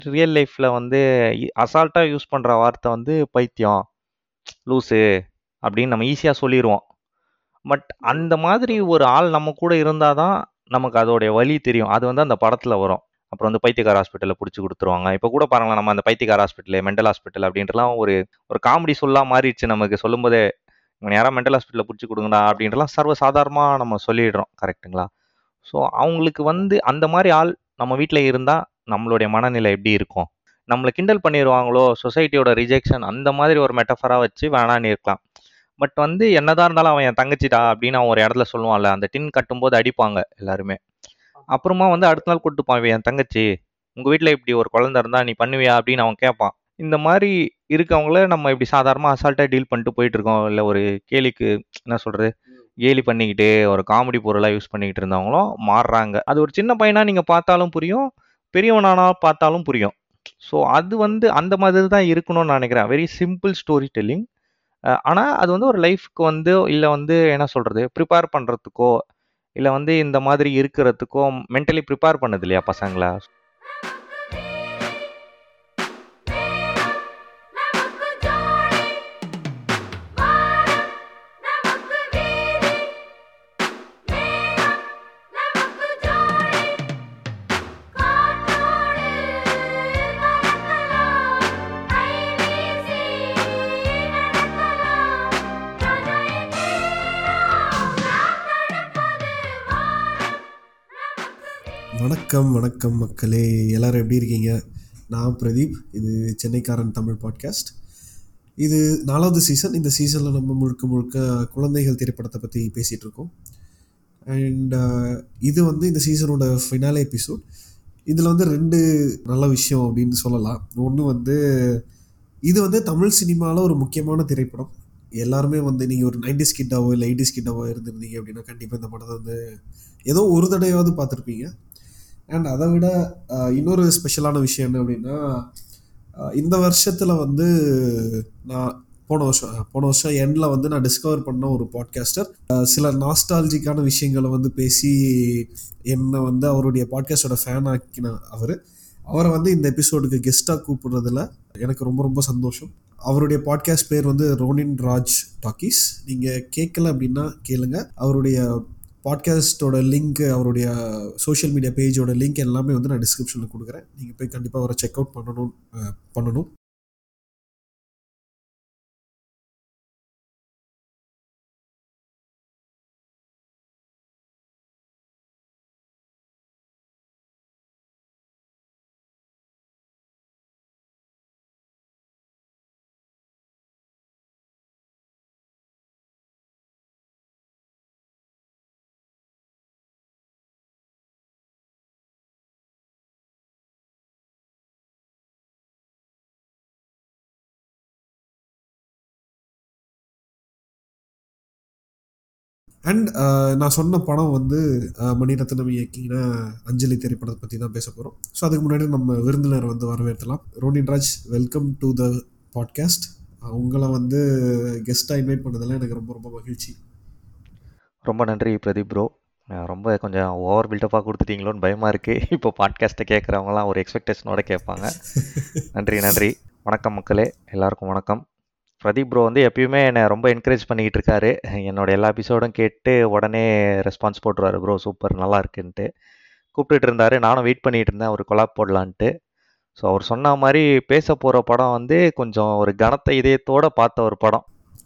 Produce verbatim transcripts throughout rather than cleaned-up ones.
Real லைஃப்ல வந்து அசால்ட்டா யூஸ் பண்ற வார்த்தை வந்து பைத்தியம், லூசு அப்படின்னு நம்ம ஈஸியா சொல்லிடுவோம். பட் அந்த மாதிரி ஒரு ஆள் நம்ம கூட இருந்தாதான் நமக்கு அதோடைய வலி தெரியும். அது வந்து அந்த படத்துல வரும். அப்புறம் வந்து பைத்தியக்கார ஹாஸ்பிட்டல்ல பிடிச்சி கொடுத்துருவாங்க. இப்போ கூட பாருங்களேன், நம்ம அந்த பைத்தியக்கார ஹாஸ்பிட்டல், மென்டல் ஹாஸ்பிட்டல் அப்படின்றலாம் ஒரு ஒரு காமெடி சொல்லா மாறிடுச்சு நமக்கு. சொல்லும்போதே இவங்க யாராவது மென்டல் ஹாஸ்பிட்டலில் பிடிச்சி கொடுங்கடா அப்படின்றலாம் சர்வ சாதாரணமாக நம்ம சொல்லிடுறோம். கரெக்ட்டுங்களா? ஸோ அவங்களுக்கு வந்து அந்த மாதிரி ஆள் நம்ம வீட்டில் இருந்தால் நம்மளுடைய மனநிலை எப்படி இருக்கும்? நம்மளை கிண்டல் பண்ணிடுவாங்களோ, சொசைட்டியோட ரிஜெக்ஷன், அந்த மாதிரி ஒரு மெட்டஃபராக வச்சு வேணான்னு இருக்கலாம். பட் வந்து என்னதான் இருந்தாலும் அவன் என் தங்கச்சிடா அப்படின்னு அவன் ஒரு இடத்துல சொல்லுவான்ல, அந்த டின் கட்டும்போது அடிப்பாங்க எல்லாருமே. அப்புறமா வந்து அடுத்த நாள் கூட்டுப்பான், இவன் என் தங்கச்சி, உங்க வீட்டில் இப்படி ஒரு குழந்தை இருந்தா நீ பண்ணுவியா அப்படின்னு அவன் கேட்பான். இந்த மாதிரி இருக்கவங்கள நம்ம இப்படி சாதாரணமாக அசால்ட்டாக டீல் பண்ணிட்டு போயிட்டு இருக்கோம். இல்லை ஒரு கேலிக்கு என்ன சொல்றது, கேலி பண்ணிக்கிட்டு ஒரு காமெடி பொருளாக யூஸ் பண்ணிக்கிட்டு இருந்தவங்களும் மாறுறாங்க. அது ஒரு சின்ன பையனா நீங்கள் பார்த்தாலும் புரியும், பெரியவனானா பார்த்தாலும் புரியும். ஸோ அது வந்து அந்த மாதிரி தான் இருக்கணும்னு நான் நினைக்கிறேன். Very simple storytelling. ஆனால் அது வந்து ஒரு லைஃப்க்கு வந்து இல்லை வந்து என்ன சொல்கிறது, ப்ரிப்பேர் பண்ணுறதுக்கோ இல்லை வந்து இந்த மாதிரி இருக்கிறதுக்கோ மென்டலி ப்ரிப்பேர் பண்ணுது இல்லையா பசங்களை. வணக்கம் வணக்கம் மக்களே, எல்லோரும் எப்படி இருக்கீங்க? நான் பிரதீப், இது சென்னைக்காரன் தமிழ் பாட்காஸ்ட். இது நாலாவது சீசன். இந்த சீசனில் நம்ம முழுக்க முழுக்க குழந்தைகள் திரைப்படத்தை பற்றி பேசிகிட்டு இருக்கோம். அண்ட் இது வந்து இந்த சீசனோட ஃபைனல் எபிசோட். இதில் வந்து ரெண்டு நல்ல விஷயம் அப்படின்னு சொல்லலாம். ஒன்று வந்து இது வந்து தமிழ் சினிமாவில் ஒரு முக்கியமான திரைப்படம். எல்லாருமே வந்து நீங்கள் ஒரு நைன்டிஸ் கிட்டாவோ இல்லை எயிட்டிஸ் கிட்டாவோ இருந்திருந்தீங்க அப்படின்னா கண்டிப்பாக இந்த படத்தை வந்து ஏதோ ஒரு தடவையாவது பார்த்துருப்பீங்க. அண்ட் அதை விட இன்னொரு ஸ்பெஷலான விஷயம் என்ன அப்படின்னா, இந்த வருஷத்தில் வந்து நான் போன வருஷம் போன வருஷம் எண்டில் வந்து நான் டிஸ்கவர் பண்ண ஒரு பாட்காஸ்டர் சில நாஸ்டாலஜிக்கான விஷயங்களை வந்து பேசி என்னை வந்து அவருடைய பாட்காஸ்டோட ஃபேன் ஆக்கின அவர் அவரை வந்து இந்த எபிசோடுக்கு கெஸ்ட்டாக கூப்பிடுறதுல எனக்கு ரொம்ப ரொம்ப சந்தோஷம். அவருடைய பாட்காஸ்ட் பேர் வந்து ரோனின் ராஜ் டாக்கீஸ். நீங்கள் கேட்கல அப்படின்னா கேளுங்க. அவருடைய பாட்காஸ்ட்டோட லிங்க், அவருடைய சோஷியல் மீடியா பேஜோட லிங்க் எல்லாமே வந்து நான் டிஸ்கிரிப்ஷனில் கொடுக்குறேன். நீங்கள் போய் கண்டிப்பாக அவரை செக் அவுட் பண்ணணும் பண்ணணும் அண்ட் நான் சொன்ன படம் வந்து மணிரத்னம் இயக்கின அஞ்சலி திரைப்படத்தை பற்றி தான் பேச போகிறோம். ஸோ அதுக்கு முன்னாடி நம்ம விருந்தினர் வந்து வரவேற்கலாம். Ronin Raj, welcome to the podcast. உங்களை வந்து கெஸ்ட்டாக இன்வைட் பண்ணதெல்லாம் எனக்கு ரொம்ப ரொம்ப மகிழ்ச்சி. ரொம்ப நன்றி பிரதீப் ப்ரோ. ரொம்ப கொஞ்சம் ஓவர் பில்டப்பாக கொடுத்துட்டீங்களோன்னு பயமாக இருக்குது. இப்போ பாட்காஸ்ட்டை கேட்குறவங்களாம் ஒரு எக்ஸ்பெக்டேஷனோட கேட்பாங்க. நன்றி நன்றி. வணக்கம் மக்களே, எல்லாருக்கும் வணக்கம். பிரதீப் ப்ரோ வந்து எப்பயுமே என்னை ரொம்ப என்கரேஜ் பண்ணிக்கிட்டு இருக்காரு. என்னோட எல்லா எபிசோடும் கேட்டு உடனே ரெஸ்பான்ஸ் போட்டுருவாரு, ப்ரோ சூப்பர் நல்லா இருக்குன்ட்டு கூப்பிட்டுட்டு இருந்தாரு. நானும் வெயிட் பண்ணிகிட்டு இருந்தேன் ஒரு கொலாப் போடலான்ட்டு. ஸோ அவர் சொன்ன மாதிரி பேச போகிற படம் வந்து கொஞ்சம் ஒரு கனத்த இதயத்தோடு பார்த்த ஒரு படம்.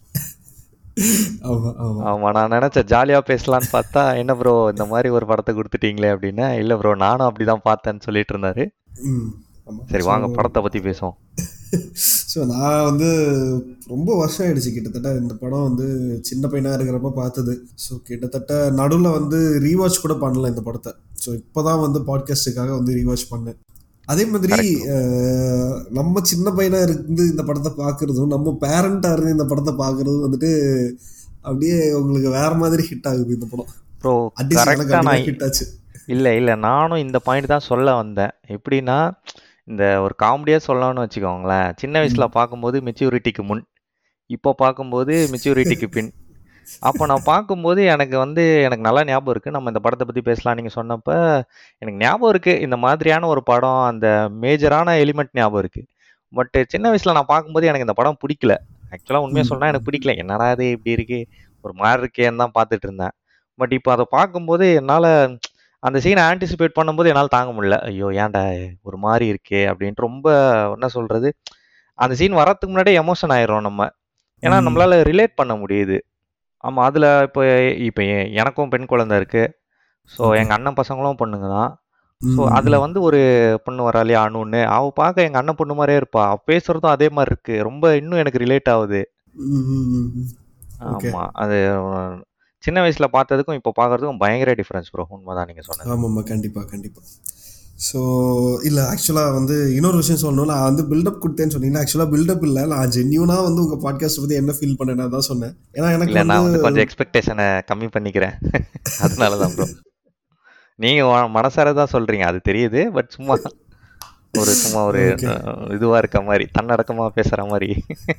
ஆமாம், நான் நினச்சேன் ஜாலியாக பேசலான்னு பார்த்தா என்ன ப்ரோ இந்த மாதிரி ஒரு படத்தை கொடுத்துட்டீங்களே அப்படின்னா, இல்லை ப்ரோ நானும் அப்படி தான் பார்த்தேன்னு சொல்லிட்டு இருந்தாரு. சரி வாங்க படத்தை பற்றி பேசுவோம். ஸோ நான் வந்து ரொம்ப வருஷம் ஆயிடுச்சு கிட்டத்தட்ட இந்த படம் வந்து சின்ன பையனாக இருக்கிறப்ப பார்த்தது. ஸோ கிட்டத்தட்ட நடுவில் வந்து ரீவாச் கூட பண்ணல இந்த படத்தை. ஸோ இப்போ தான் வந்து பாட்காஸ்ட்டுக்காக வந்து ரீவாச் பண்ணேன். அதே மாதிரி நம்ம சின்ன பையனாக இருந்து இந்த படத்தை பார்க்குறதும் நம்ம பேரண்டாக இருந்து இந்த படத்தை பார்க்குறதும் வந்துட்டு அப்படியே உங்களுக்கு வேற மாதிரி ஹிட் ஆகுது இந்த படம். ப்ரோ ஹிட் ஆச்சு. இல்லை இல்லை நானும் இந்த பாயிண்ட் தான் சொல்ல வந்தேன். எப்படின்னா இந்த ஒரு காமெடியாக சொல்லணும்னு வச்சுக்கோங்களேன், சின்ன வயசில் பார்க்கும்போது மெச்சூரிட்டிக்கு முன், இப்போ பார்க்கும்போது மெச்சூரிட்டிக்கு பின். அப்போ நான் பார்க்கும்போது எனக்கு வந்து எனக்கு நல்லா ஞாபகம் இருக்குது. நம்ம இந்த படத்தை பற்றி பேசலாம் நீங்கள் சொன்னப்ப எனக்கு ஞாபகம் இருக்குது. இந்த மாதிரியான ஒரு படம் அந்த மேஜரான எலிமெண்ட் ஞாபகம் இருக்குது. பட் சின்ன வயசில் நான் பார்க்கும்போது எனக்கு இந்த படம் பிடிக்கல. ஆக்சுவலாக உண்மையாக சொன்னால் எனக்கு பிடிக்கல. என்னடா இது இப்படி இருக்கு ஒரு மாதிரி இருக்கேன்னு தான் பார்த்துட்டு இருந்தேன். பட் இப்போ அதை பார்க்கும்போது என்னால் அந்த சீனை ஆன்டிசிபேட் பண்ணும்போது என்னால் தாங்க முடியல. ஐயோ ஏன்டா ஒரு மாதிரி இருக்கே அப்படின்ட்டு ரொம்ப என்ன சொல்கிறது, அந்த சீன் வரத்துக்கு முன்னாடியே எமோஷன் ஆயிடுறோம் நம்ம. ஏன்னா நம்மளால ரிலேட் பண்ண முடியுது. ஆமா. அதுல இப்போ இப்ப எ எனக்கும் பெண் குழந்தை இருக்கு. So okay. எங்க அண்ணன் பசங்களும் பொண்ணுங்க தான். ஸோ ம், அதுல ம். வந்து ஒரு பொண்ணு வரா இல்லையா அனுன்னு. அவ பார்க்க எங்க அண்ணன் பொண்ணு மாரியே இருப்பா. அவ பேசுறதும் அதே மாரி இருக்கு. ரொம்ப இன்னும் எனக்கு ரிலேட் ஆகுது. ம், ம், ம், ம். ஓகே. ஆமா. அது அஹ், சின்ன வயசுல பார்த்ததுக்கும் இப்போ பார்க்கறதுக்கும் பயங்கர டிஃபரன்ஸ் ப்ரோ. உண்மதான் நீங்க சொன்னது. ஆமாம்மா, கண்டிப்பா கண்டிப்பா. ஸோ இல்லை, ஆக்சுவலாக வந்து இன்னொரு விஷயம் சொல்லணும். நான் வந்து பில்டப் கொடுத்தேன்னு சொன்னீங்கன்னா, ஆக்சுவலாக பில்டப் இல்லை, நான் ஜென்யூனாக வந்து உங்கள் பாட்காஸ்ட் பற்றி என்ன ஃபீல் பண்ணேன்னு தான் சொன்னேன். ஏன்னா எனக்கு இல்ல வந்து நான் வந்து கொஞ்சம் எக்ஸ்பெக்டேஷனை கம்மி பண்ணிக்கிறேன். அதனால தான் ப்ரோ. நீங்க ம- மனசார தான் சொல்றீங்க. அது தெரியுது. பட் சும்மா ஒரு சும்மா ஒரு ஓகே அஹ், இதுவா இருக்க மாதிரி தன்னடக்கமா பேசுற மாதிரி.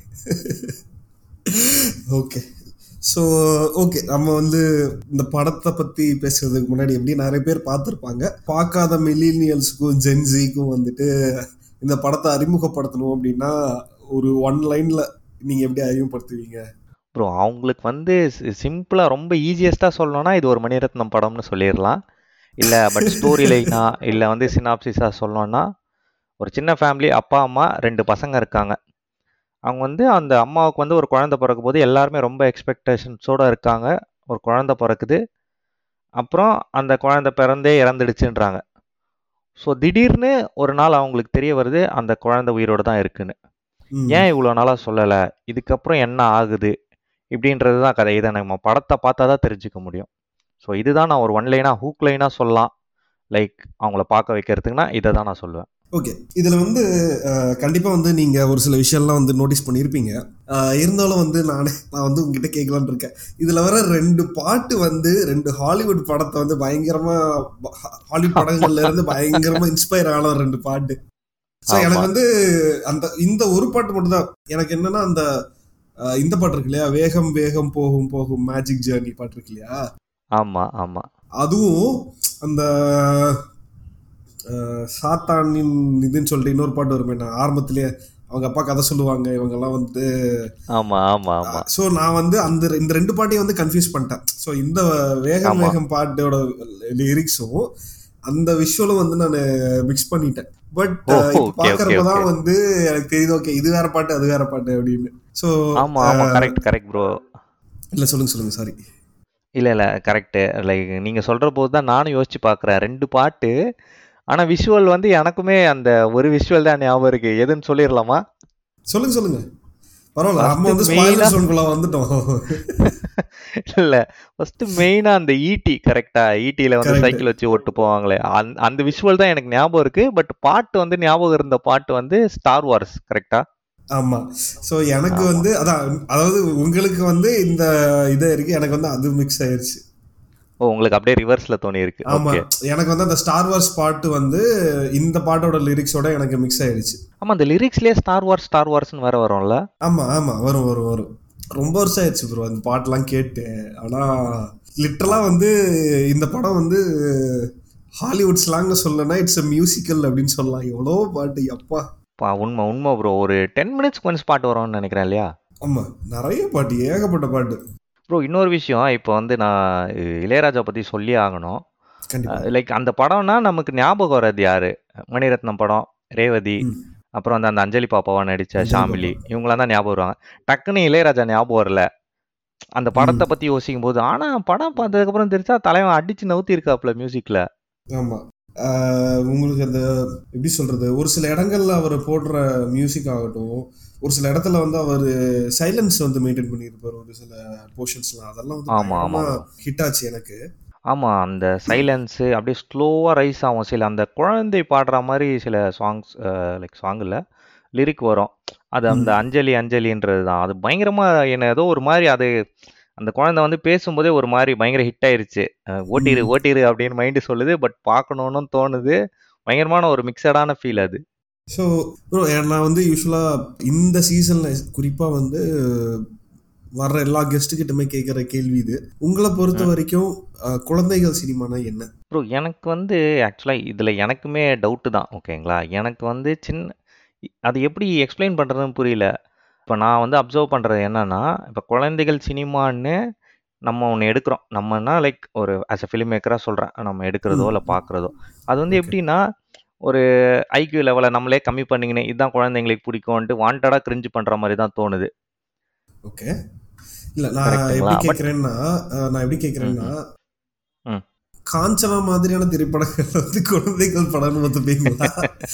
ஓகே. ஸோ ஓகே, நம்ம வந்து இந்த படத்தை பற்றி பேசுறதுக்கு முன்னாடி எப்படி நிறைய பேர் பார்த்துருப்பாங்க. பார்க்காத மில்லினியல்ஸுக்கும் ஜென்சிக்கும் வந்துட்டு இந்த படத்தை அறிமுகப்படுத்தணும் அப்படின்னா ஒரு ஒன் லைனில் நீங்கள் எப்படி அறிமுகப்படுத்துவீங்க? ப்ரோ அவங்களுக்கு வந்து சிம்பிளா ரொம்ப ஈஸியஸ்டா சொல்லணும்னா இது ஒரு மணிரத்னம் படம்னு சொல்லிடலாம். இல்ல பட் ஸ்டோரி லைனா இல்ல வந்து சினாப்சிஸா சொல்லணும்னா ஒரு சின்ன ஃபேமிலி, அப்பா அம்மா ரெண்டு பசங்க இருக்காங்க. அவங்க வந்து அந்த அம்மாவுக்கு வந்து ஒரு குழந்தை பிறக்கும் போது எல்லாருமே ரொம்ப எக்ஸ்பெக்டேஷன்ஸோட இருக்காங்க. ஒரு குழந்தை பிறக்குது. அப்புறம் அந்த குழந்தை பிறந்தே இறந்துடுச்சுன்றாங்க. ஸோ திடீர்னு ஒரு நாள் அவங்களுக்கு தெரிய வருது அந்த குழந்தை உயிரோட தான் இருக்குன்னு. ம். ஏன் இவ்வளோ நாளாக சொல்லலை, இதுக்கப்புறம் என்ன ஆகுது இப்படின்றது தான் கதை. இதை நம்ம படத்தை பார்த்தா தான் தெரிஞ்சுக்க முடியும். ஸோ இதுதான் நான் ஒரு ஒன் லைனாக ஹூக் லைனாக சொல்லலாம். லைக் அவங்கள பார்க்க வைக்கிறதுக்குன்னா இதை தான் நான் சொல்லுவேன். ஓகே. இதில் வந்து அஹ், கண்டிப்பா வந்து நீங்க ஒரு சில விஷயம்லாம் வந்து நோட்டீஸ் பண்ணியிருப்பீங்க. அஹ், இருந்தாலும் வந்து நானே நான் வந்து உங்ககிட்ட கேட்கலான்னு இருக்கேன். இதுல வர ரெண்டு பாட்டு வந்து ரெண்டு ஹாலிவுட் படத்தை வந்து பயங்கரமா ப- ஹாலிவுட் படங்கள்ல இருந்து பயங்கரமா இன்ஸ்பயர் ஆன ரெண்டு பாட்டு. ஸோ எனக்கு ஆமா வந்து அந்த இந்த ஒரு பாட்டு மட்டும் தான் எனக்கு என்னன்னா, அந்த அஹ், இந்த பாட்டு இருக்கு இல்லையா, வேகம் வேகம் போகும் போகும் மேஜிக் ஜேர்னி பாட்டு இருக்கு இல்லையா, ஆமா ஆமா அதுவும் அந்த அஹ், சாத்தானின் இதுன்னு சொல்லிட்டு இன்னொரு பாட்டு வருமே, நான் ஆரம்பத்திலேயே அவங்க அப்பா கதை சொல்லுவாங்க இவங்கெல்லாம் வந்து. ஆமா ஆமா ஆமா ஸோ நான் வந்து அந்த இந்த ரெண்டு பாட்டையும் வந்து கன்ஃபியூஸ் பண்ணிட்டேன். ஸோ இந்த வேகம் ஆமா வேகம் பாட்டோட லிரிக்ஸும் அந்த விஷுவலும் வந்து நான் மிக்ஸ் பண்ணிட்டேன். பட் ஓ இப்போ ஓகே ஓகே பார்க்கறப்ப ஓகே தான் வந்து எனக்கு தெரியுது, ஓகே இது வேற பாட்டு அது வேற பாட்டு அப்படின்னு. ஸோ ஆமா ஆமா கரெக்ட் கரெக்ட் ப்ரோ. இல்லை, சொல்லுங்க சொல்லுங்க, சாரி. இல்ல இல்ல கரெக்ட். லைக் நீங்க சொல்ற போது தான் நானும் யோசிச்சு பார்க்குறேன். ரெண்டு பாட்டு. ஆனா விஷுவல் வந்து எனக்குமே அந்த ஒரு விஷுவல் தான் ஞாபகம் இருக்கு. எதுன்னு சொல்லிடலாமா? சொல்லுங்க சொல்லுங்க, பரவாயில்ல, நம்ம ஃபர்ஸ்ட் வந்து மெயினா ஸ்பாயிலர் ஜோனுக்குள்ள வந்துட்டோம். இல்ல ஃபர்ஸ்ட் மெயினா அந்த ஈட்டி கரெக்டா? ஈட்டில வந்து கரெக்ட். சைக்கிள் வச்சு ஓட்டு போவாங்களே, அந்த அந்த விஷுவல் தான் எனக்கு ஞாபகம் இருக்கு. பட் பாட்டு வந்து ஞாபகம் இருந்த பாட்டு வந்து ஸ்டார் வார்ஸ் கரெக்டா? ஆமா. ஸோ எனக்கு ஆமா. வந்து அதான், அதாவது உங்களுக்கு வந்து இந்த இதே இருக்கு, எனக்கு வந்து அது மிக்ஸ் ஆயிருச்சு. ஓ உங்களுக்கு அப்படியே ரிவர்ஸ்ல தோணி இருக்கு. ஆமா, ஓகே. எனக்கு வந்து அந்த ஸ்டார் வார்ஸ் பாட்டு வந்து இந்த பாட்டோட லிரிக்ஸோட எனக்கு மிக்ஸ் ஆயிருச்சு. ஆமா அந்த லிரிக்ஸ்லயே ஸ்டார் வார்ஸ் ஸ்டார் வார்ஸ்னு வேற வரும்ல? ஆமா ஆமா, வரும் வரும் வரும். ரொம்ப வருஷம் ஆயிடுச்சு ப்ரோ அந்த பாட்டெல்லாம் கேட்டு. ஆனா லிட்டரலா வந்து இந்த படம் வந்து ஹாலிவுட் ஸ்லாங்ல சொல்லனா இட்ஸ் a மியூசிக்கல் அப்படின்னு சொல்லலாம். எவ்வளோ பாட்டு அப்பா. பா உண்மை உண்மை ப்ரோ. ஒரு டென் மினிட்ஸ் கொஞ்சம் பாட்டு வரும்னு நினைக்கிறேன் இல்லையா? ஆமா, நிறைய பாட்டு, ஏகப்பட்ட பாட்டு. ப்ரோ இன்னொரு விஷயம், இப்போ வந்து நான் அஹ், இளையராஜா பற்றி சொல்லி ஆகணும். கண்டிப்பா. லைக் அந்த படம்னா நமக்கு ஞாபகம் வர்றது யாரு? மணிரத்னம் படம், ரேவதி, ம். அப்புறம் வந்து அந்த அஞ்சலி பாப்பாவா நடித்த அஞ்சலி ஷாமிலி, பாப்பா. இவங்களாம் தான் ஞாபகம் வருவாங்க. டக்குன்னு இளையராஜா ஞாபகம் வரல அந்த படத்தை ம். பற்றி யோசிக்கும் போது. ஆனால் படம் பார்த்ததுக்கப்புறம் தெரிஞ்சா தலைவன் அடிச்சு நவுத்தி இருக்காப்புல மியூசிக்கில். ஆமா. ஆஹ் உங்களுக்கு அந்த எப்படி சொல்றது, ஒரு சில இடங்கள்ல அவர் போடுற மியூசிக் ஆகட்டும், ஒரு சில இடத்துல வந்து அவர் சைலன்ஸ் வந்து மெயின்டைன் பண்ணியிருப்பார் ஒரு சில போர்ஷன்ஸ்லாம், அதெல்லாம் வந்து ஆமாம் பயங்கரமா ஆமாம் ப்ரோ. ஹிட் ஆச்சு எனக்கு. ஆமாம் அந்த சைலன்ஸு அப்படியே ஸ்லோவாக ரைஸ் ஆகும். சில அந்த குழந்தை பாடுற மாதிரி சில சாங்ஸ், லைக் சாங் இல்லை லிரிக் வரும். அது அந்த ம். அஞ்சலி அஞ்சலின்றது தான். அது பயங்கரமாக என்ன ஏதோ ஒரு மாதிரி அது அந்த குழந்தை வந்து பேசும்போதே ஒரு மாதிரி பயங்கர ஹிட் ஆயிருச்சு. அஹ் ஓட்டிரு ம். ஓட்டிரு அப்படின்னு மைண்டு சொல்லுது. பட் பார்க்கணுன்னு தோணுது. பயங்கரமான ஒரு மிக்சடான ஃபீல் அது. ஸோ ப்ரோ, நான் வந்து யூஸ்வலாக இந்த சீசனில் குறிப்பாக வந்து வர்ற எல்லா கெஸ்ட்டுக்கிட்டுமே கேட்குற கேள்வி இது. உங்களை பொறுத்த ம். வரைக்கும் அஹ், குழந்தைகள் சினிமானா என்ன? ப்ரோ எனக்கு வந்து ஆக்சுவலாக இதில் எனக்குமே டவுட்டு தான் ஓகேங்களா. எனக்கு வந்து சின்ன இ- அது எப்படி எக்ஸ்பிளைன் பண்ணுறதுன்னு புரியல. இப்போ நான் வந்து அப்சர்வ் பண்ணுறது என்னன்னா, இப்போ குழந்தைகள் சினிமான்னு நம்ம ஒன்று எடுக்கிறோம். நம்மனா லைக் ஒரு ஆஸ் அ ஃபிலிம் மேக்கராக சொல்கிறேன், நம்ம எடுக்கிறதோ ம் இல்லை பார்க்குறதோ, அது வந்து ஓகே எப்படின்னா ஒரு ஐக்யூ லெவலை நம்மளே கம்மி பண்ணிக்கினே இதுதான் குழந்தைங்களுக்கு பிடிக்கும்ன்ட்டு வாண்டடாக கிரிஞ்சு பண்ணுற மாதிரி தான் தோணுது. ஓகே. இல்லை, நான் கரெக்ட்டுங்களா? எப்படி பட் கேட்குறேன்னா நான் எப்படி ம் கேட்குறேன்னா ம் ம் காஞ்சனா மாதிரியான திரைப்படங்கள் வந்து குழந்தைகள் படம்னு ஒத்துப்பீங்களா?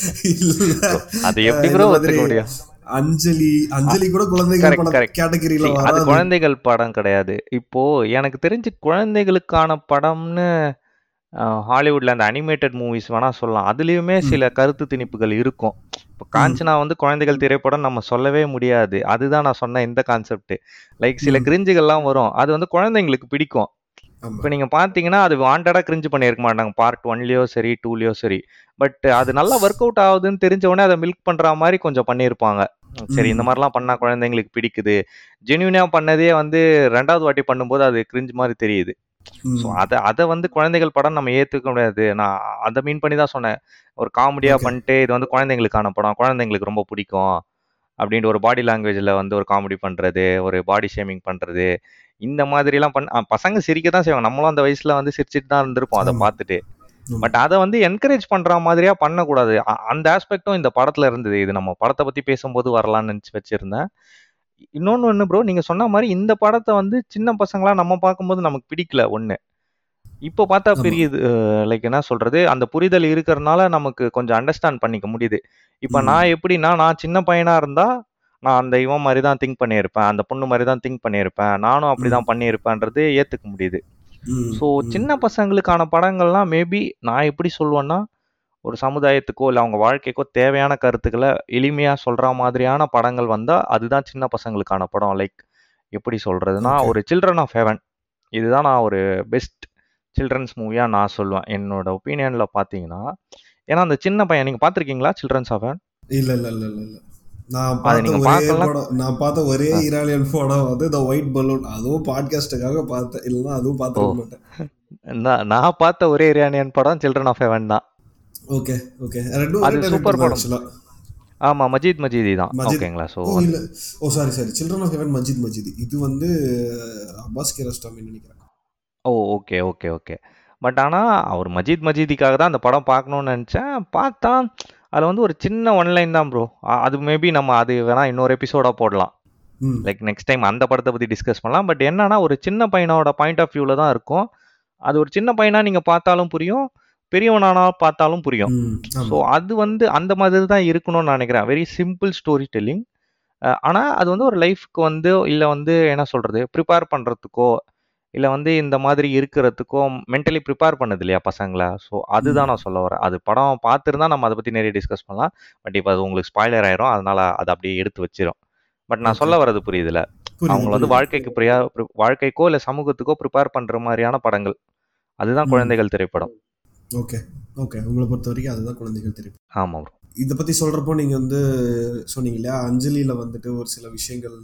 இல்ல ப்ரோ அது எப்படி அஹ், இந்த ப்ரோ மாதிரி ஒத்துக்க முடியும்? அஞ்சலி அஞ்சலி கூட குழந்தைகள் கரெக்ட் பட கரெக்ட் கேட்டகரியில சி அது வராது. குழந்தைகள் படம் கிடையாது. இப்போ எனக்கு தெரிஞ்சு குழந்தைகளுக்கான படம்னு அஹ், ஹாலிவுட்ல அந்த அனிமேட்டட் மூவிஸ் வேணா சொல்லலாம். அதுலயுமே ம் சில கருத்து திணிப்புகள் இருக்கும். இப்போ ம் காஞ்சனா வந்து குழந்தைகள் திரைப்படம் நம்ம சொல்லவே முடியாது. அதுதான் நான் சொன்ன இந்த கான்செப்ட். லைக் சில ம் கிரிஞ்சுகள்லாம் வரும், அது வந்து குழந்தைங்களுக்கு பிடிக்கும். ஆமா. இப்போ நீங்க பார்த்தீங்கன்னா, அது வாண்டடா கிரிஞ்ச் பண்ணியிருக்க மாட்டாங்க. பார்ட் ஒன்லயோ சரி, டூலயோ சரி. பட் அது நல்லா ஒர்க் அவுட் ஆகுதுன்னு தெரிஞ்ச உடனே அத மில்க் பண்ற மாரி கொஞ்சம் பண்ணியிருப்பாங்க. ம், சரி இந்த ம் மாரிலாம் பண்ணா குழந்தைங்களுக்கு பிடிக்குது. ஜென்யூனா பண்ணதே வந்து ரெண்டாவது வாட்டி பண்ணும்போது அது கிரிஞ்ச் மாரி தெரியுது. ஸோ ம் அத அத வந்து குழந்தைகள் படம் நம்ம ஏத்துக்க முடியாது. நான் அத மீன் பண்ணி தான் சொன்னேன். ஒரு காமெடியா ஓகே. பண்ணிட்டு, இது வந்து குழந்தைங்களுக்கான படம். குழந்தைங்களுக்கு ரொம்ப பிடிக்கும். அப்படின்ட்டு ஒரு பாடி லாங்குவேஜ்ல வந்து ஒரு காமெடி பண்றது, ஒரு பாடி ஷேமிங் பண்றது. இந்த மாதிரிலாம் பண் அ பசங்க சிரிக்க தான் செய்வாங்க. நம்மளும் அந்த வயசுல வந்து சிரிச்சுட்டு தான் இருந்திருப்போம் அத ஆமா பார்த்துட்டு. ஆமா. பட் அத வந்து என்கரேஜ் பண்ற மாதிரியா பண்ணக்கூடாது. அ அந்த ஆஸ்பெக்டும் இந்த படத்துல இருந்தது. இது நம்ம படத்த பத்தி பேசும்போது வரலான்னு நெனச்சு வச்சிருந்தேன். இன்னொன்னு ஒண்ணு ப்ரோ, நீங்க சொன்ன மாரி இந்த படத்த வந்து சின்ன பசங்களா நம்ம பார்க்கும்போது நமக்கு பிடிக்கல ஒண்ணு. இப்போ பார்த்தா ஆமா. பெரிய இது லைக் என்ன சொல்றது, அந்த புரிதல் இருக்கறனால நமக்கு கொஞ்சம் அண்டர்ஸ்டாண்ட் பண்ணிக்க முடியுது. இப்ப ம் நான் எப்படின்னா, நான் சின்ன பையனா இருந்தா, நான் அந்த இவன் மாரி தான் திங்க் பண்ணியிருப்பேன். அந்த பொண்ணு மாரி தான் திங்க் பண்ணியிருப்பேன். நானும் ம் அப்படிதான் பண்ணியிருப்பேன்றது ஏத்துக்க முடியுது. ம் ஸோ ம் சின்ன பசங்களுக்கான படங்கள்லாம் மேபி நான் எப்படி சொல்லுவேன்னா, ஒரு சமுதாயத்துக்கோ, இல்ல அவங்க வாழ்க்கைக்கோ தேவையான கருத்துக்கள எளிமையா சொல்றா மாதிரியான படங்கள் வந்தா, அதுதான் சின்ன பசங்களுக்கான படம். லைக் எப்படி சொல்றதுன்னா, ஓகே. ஒரு சில்ட்ரன் ஆஃப் ஹெவன். இதுதான் நான் ஒரு பெஸ்ட் சில்ட்ரன்ஸ் மூவியா நான் சொல்லுவேன். என்னோட ஒப்பீனியன்ல பார்த்தீங்கன்னா, ஏன்னா அந்த சின்ன பையன் நீங்க பார்த்துருக்கீங்களா? Childrens of heaven? இல்ல இல்ல இல்ல இல்ல இல்ல. நான் அத பார்த்த நீங்க ஒரே பார்க்கலாம். படம் நான் பார்த்த ஒரே அ. இராலியன் படம் வந்து த ஒயிட் பலூன். அதுவும் பாட்காஸ்டுக்காக பார்த்தேன். இல்லைன்னா அதுவும் ஓ! பார்த்துருக்க மாட்டேன். நான் நான் பார்த்த ஒரே இரானியன் படம் சில்ட்ரன் ஆஃப் ஹெவன் தான். Okay okay. ரெண்டும் ஒரே அது டைரக்டர் சூப்பர் தான் படம். ஆக்சுவலா. ஆமா, மஜீத் மஜீதி தான். மஜித். ஓகேங்களா? ஸோ ஓ இல்ல. Oh sorry sorry. Children of heaven Majid Majid. இது வந்து அப்பாஸ் கியாரோஸ்டாமின்னு நினைக்கிறேன். Oh! Okay, okay, okay. But ஆனா, அவர் மஜீத் மஜீதிக்காக தான் அந்த படம் பார்க்கணும்னு நெனச்சேன். பார்த்தா, அதுல வந்து ஒரு சின்ன ஒன் லைன் தான் ப்ரோ. அ அது மேபி நம்ம அது வேணா இன்னொரு எபிசோடா போடலாம். ம் லைக் நெக்ஸ்ட் டைம் அந்த படத்த பத்தி டிஸ்கஸ் பண்ணலாம். பட் என்னன்னா, ஒரு சின்ன பையனோட பாயிண்ட் ஆஃப் வியூல தான் இருக்கும். அது ஒரு சின்ன பையனா நீங்க பார்த்தாலும் புரியும். பெரியவனானா பார்த்தாலும் புரியும். ம் ஸோ ஆமா. அது வந்து அந்த மாதிரி தான் இருக்கணும்னு நான் நெனைக்கிறேன். Very simple storytelling. அ ஆனா, அது வந்து ஒரு லைஃப்க்கு வந்து இல்ல வந்து என்ன சொல்றது, ப்ரிப்பேர் பண்றதுக்கோ, இல்ல வந்து இந்த மாதிரி இருக்கிறதுக்கோ மென்டலி ப்ரிப்பேர் பண்ணுது இல்லையா பசங்கள? ஸோ அதுதான் ம் நான் சொல்ல வரேன். அது படம் பார்த்திருந்தா நம்ம அத பத்தி நெறைய டிஸ்கஸ் பண்ணலாம். பட் இப்ப அது உங்களுக்கு ஸ்பாய்லர் ஆயிரும். அதனால அத அப்படியே எடுத்து வச்சிரும். பட் நான் ஓகே. சொல்ல வர்றது புரியுதுல்ல? புரியுது அவங்கள வந்து புரியுது. வாழ்க்கைக்கு பிரியா ப்ரி வாழ்க்கைக்கோ, இல்ல சமூகத்துக்கோ ப்ரிப்பேர் பண்ற மாரியான படங்கள். அதுதான் ம் குழந்தைகள் திரைப்படம். Okay okay. உங்களை பொறுத்த வரைக்கும் அதுதான் குழந்தைகள் தெரியும். ஆமா ப்ரோ. இதை பத்தி சொல்றப்போ நீங்க வந்து சொன்னீங்க இல்லையா, அஞ்சலியில வந்துட்டு ஒரு சில விஷயங்கள்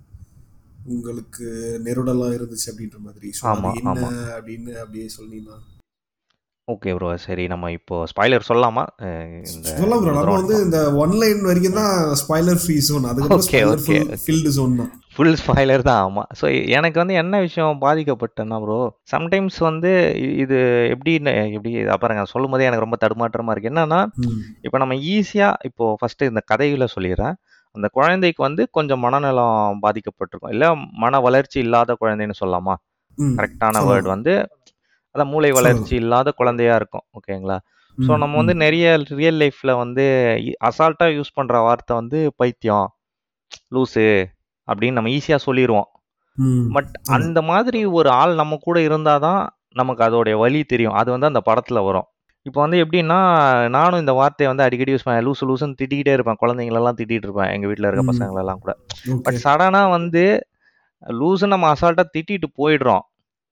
உங்களுக்கு நெருடலா இருந்துச்சு அப்படின்ற மாதிரி. ஸோ அது ஆமா, என்ன ஆமா. அப்படின்னு அப்படியே சொன்னீங்கன்னா. Okay bro. சரி நம்ம இப்போ ஸ்பாய்லர் சொல்லலாமா? அ இந்த சொல்லலாம் ப்ரோ. இவ்வளோ நம்ம தூரம் வந்து வந்துட்டோம். இந்த ஒன் லைன் வரைக்கும் ம். தான் ஸ்பாய்லர் ஃப்ரீ ஜோன். அதுக்கப்புறம் okay, spoiler okay, full okay. Filled zone தான். ஃபுல் ஸ்பாய்லர் தான். ஆமா. ஸோ எனக்கு வந்து என்ன விஷயம் பாதிக்கப்பட்டேன்னா ப்ரோ, சம்டைம்ஸ் வந்து இ- இது எப்படின்னு எப்படி அ பாருங்க சொல்லும்போதே எனக்கு ரொம்ப தடுமாற்றமா இருக்கு. என்னன்னா, ம் இப்ப நம்ம ஈஸியா இப்போ ஃபர்ஸ்ட்டு இந்த கதைகள சொல்லிர்றேன். அந்த குழந்தைக்கு வந்து கொஞ்சம் மனநலம் பாதிக்கப்பட்டிருக்கும். இல்ல மன வளர்ச்சி இல்லாத குழந்தைன்னு சொல்லலாமா? ம் கரெக்ட்டான வேர்ட் சொல்லலாம் வந்து அதான் மூளை வளர்ச்சி சொல்லலாம். இல்லாத குழந்தையா இருக்கும். ஓகேங்களா? ஸோ ம் நம்ம வந்து ம் நெறைய ரியல் லைஃப்ல வந்து இ அசால்ட்டா யூஸ் பண்ற வார்த்தை வந்து பைத்தியம், லூசு அப்படின்னு நம்ம ஈஸியா சொல்லிருவோம். ம் பட் ஆமா. அந்த மாதிரி ஒரு ஆள் நம்ம கூட இருந்தா தான், நமக்கு அதோடைய வலி தெரியும். அது வந்து அந்த படத்துல வரும். இப்போ வந்து எப்படின்னா, நானும் இந்த வார்த்தைய வந்து அடிக்கடி யூஸ் பண்ணேன். லூசு லூசுன்னு திட்டிக்கிட்டே இருப்பேன். குழந்தைங்களெல்லாம் திட்டிட்டு இருப்பேன். எங்க வீட்ல இருக்க ம் பசங்களெல்லாம் கூட. ஓகே. பட் சடனா வந்து லூசுன்னு நம்ம அசால்ட்டா திட்டிட்டு போயிடுறோம்.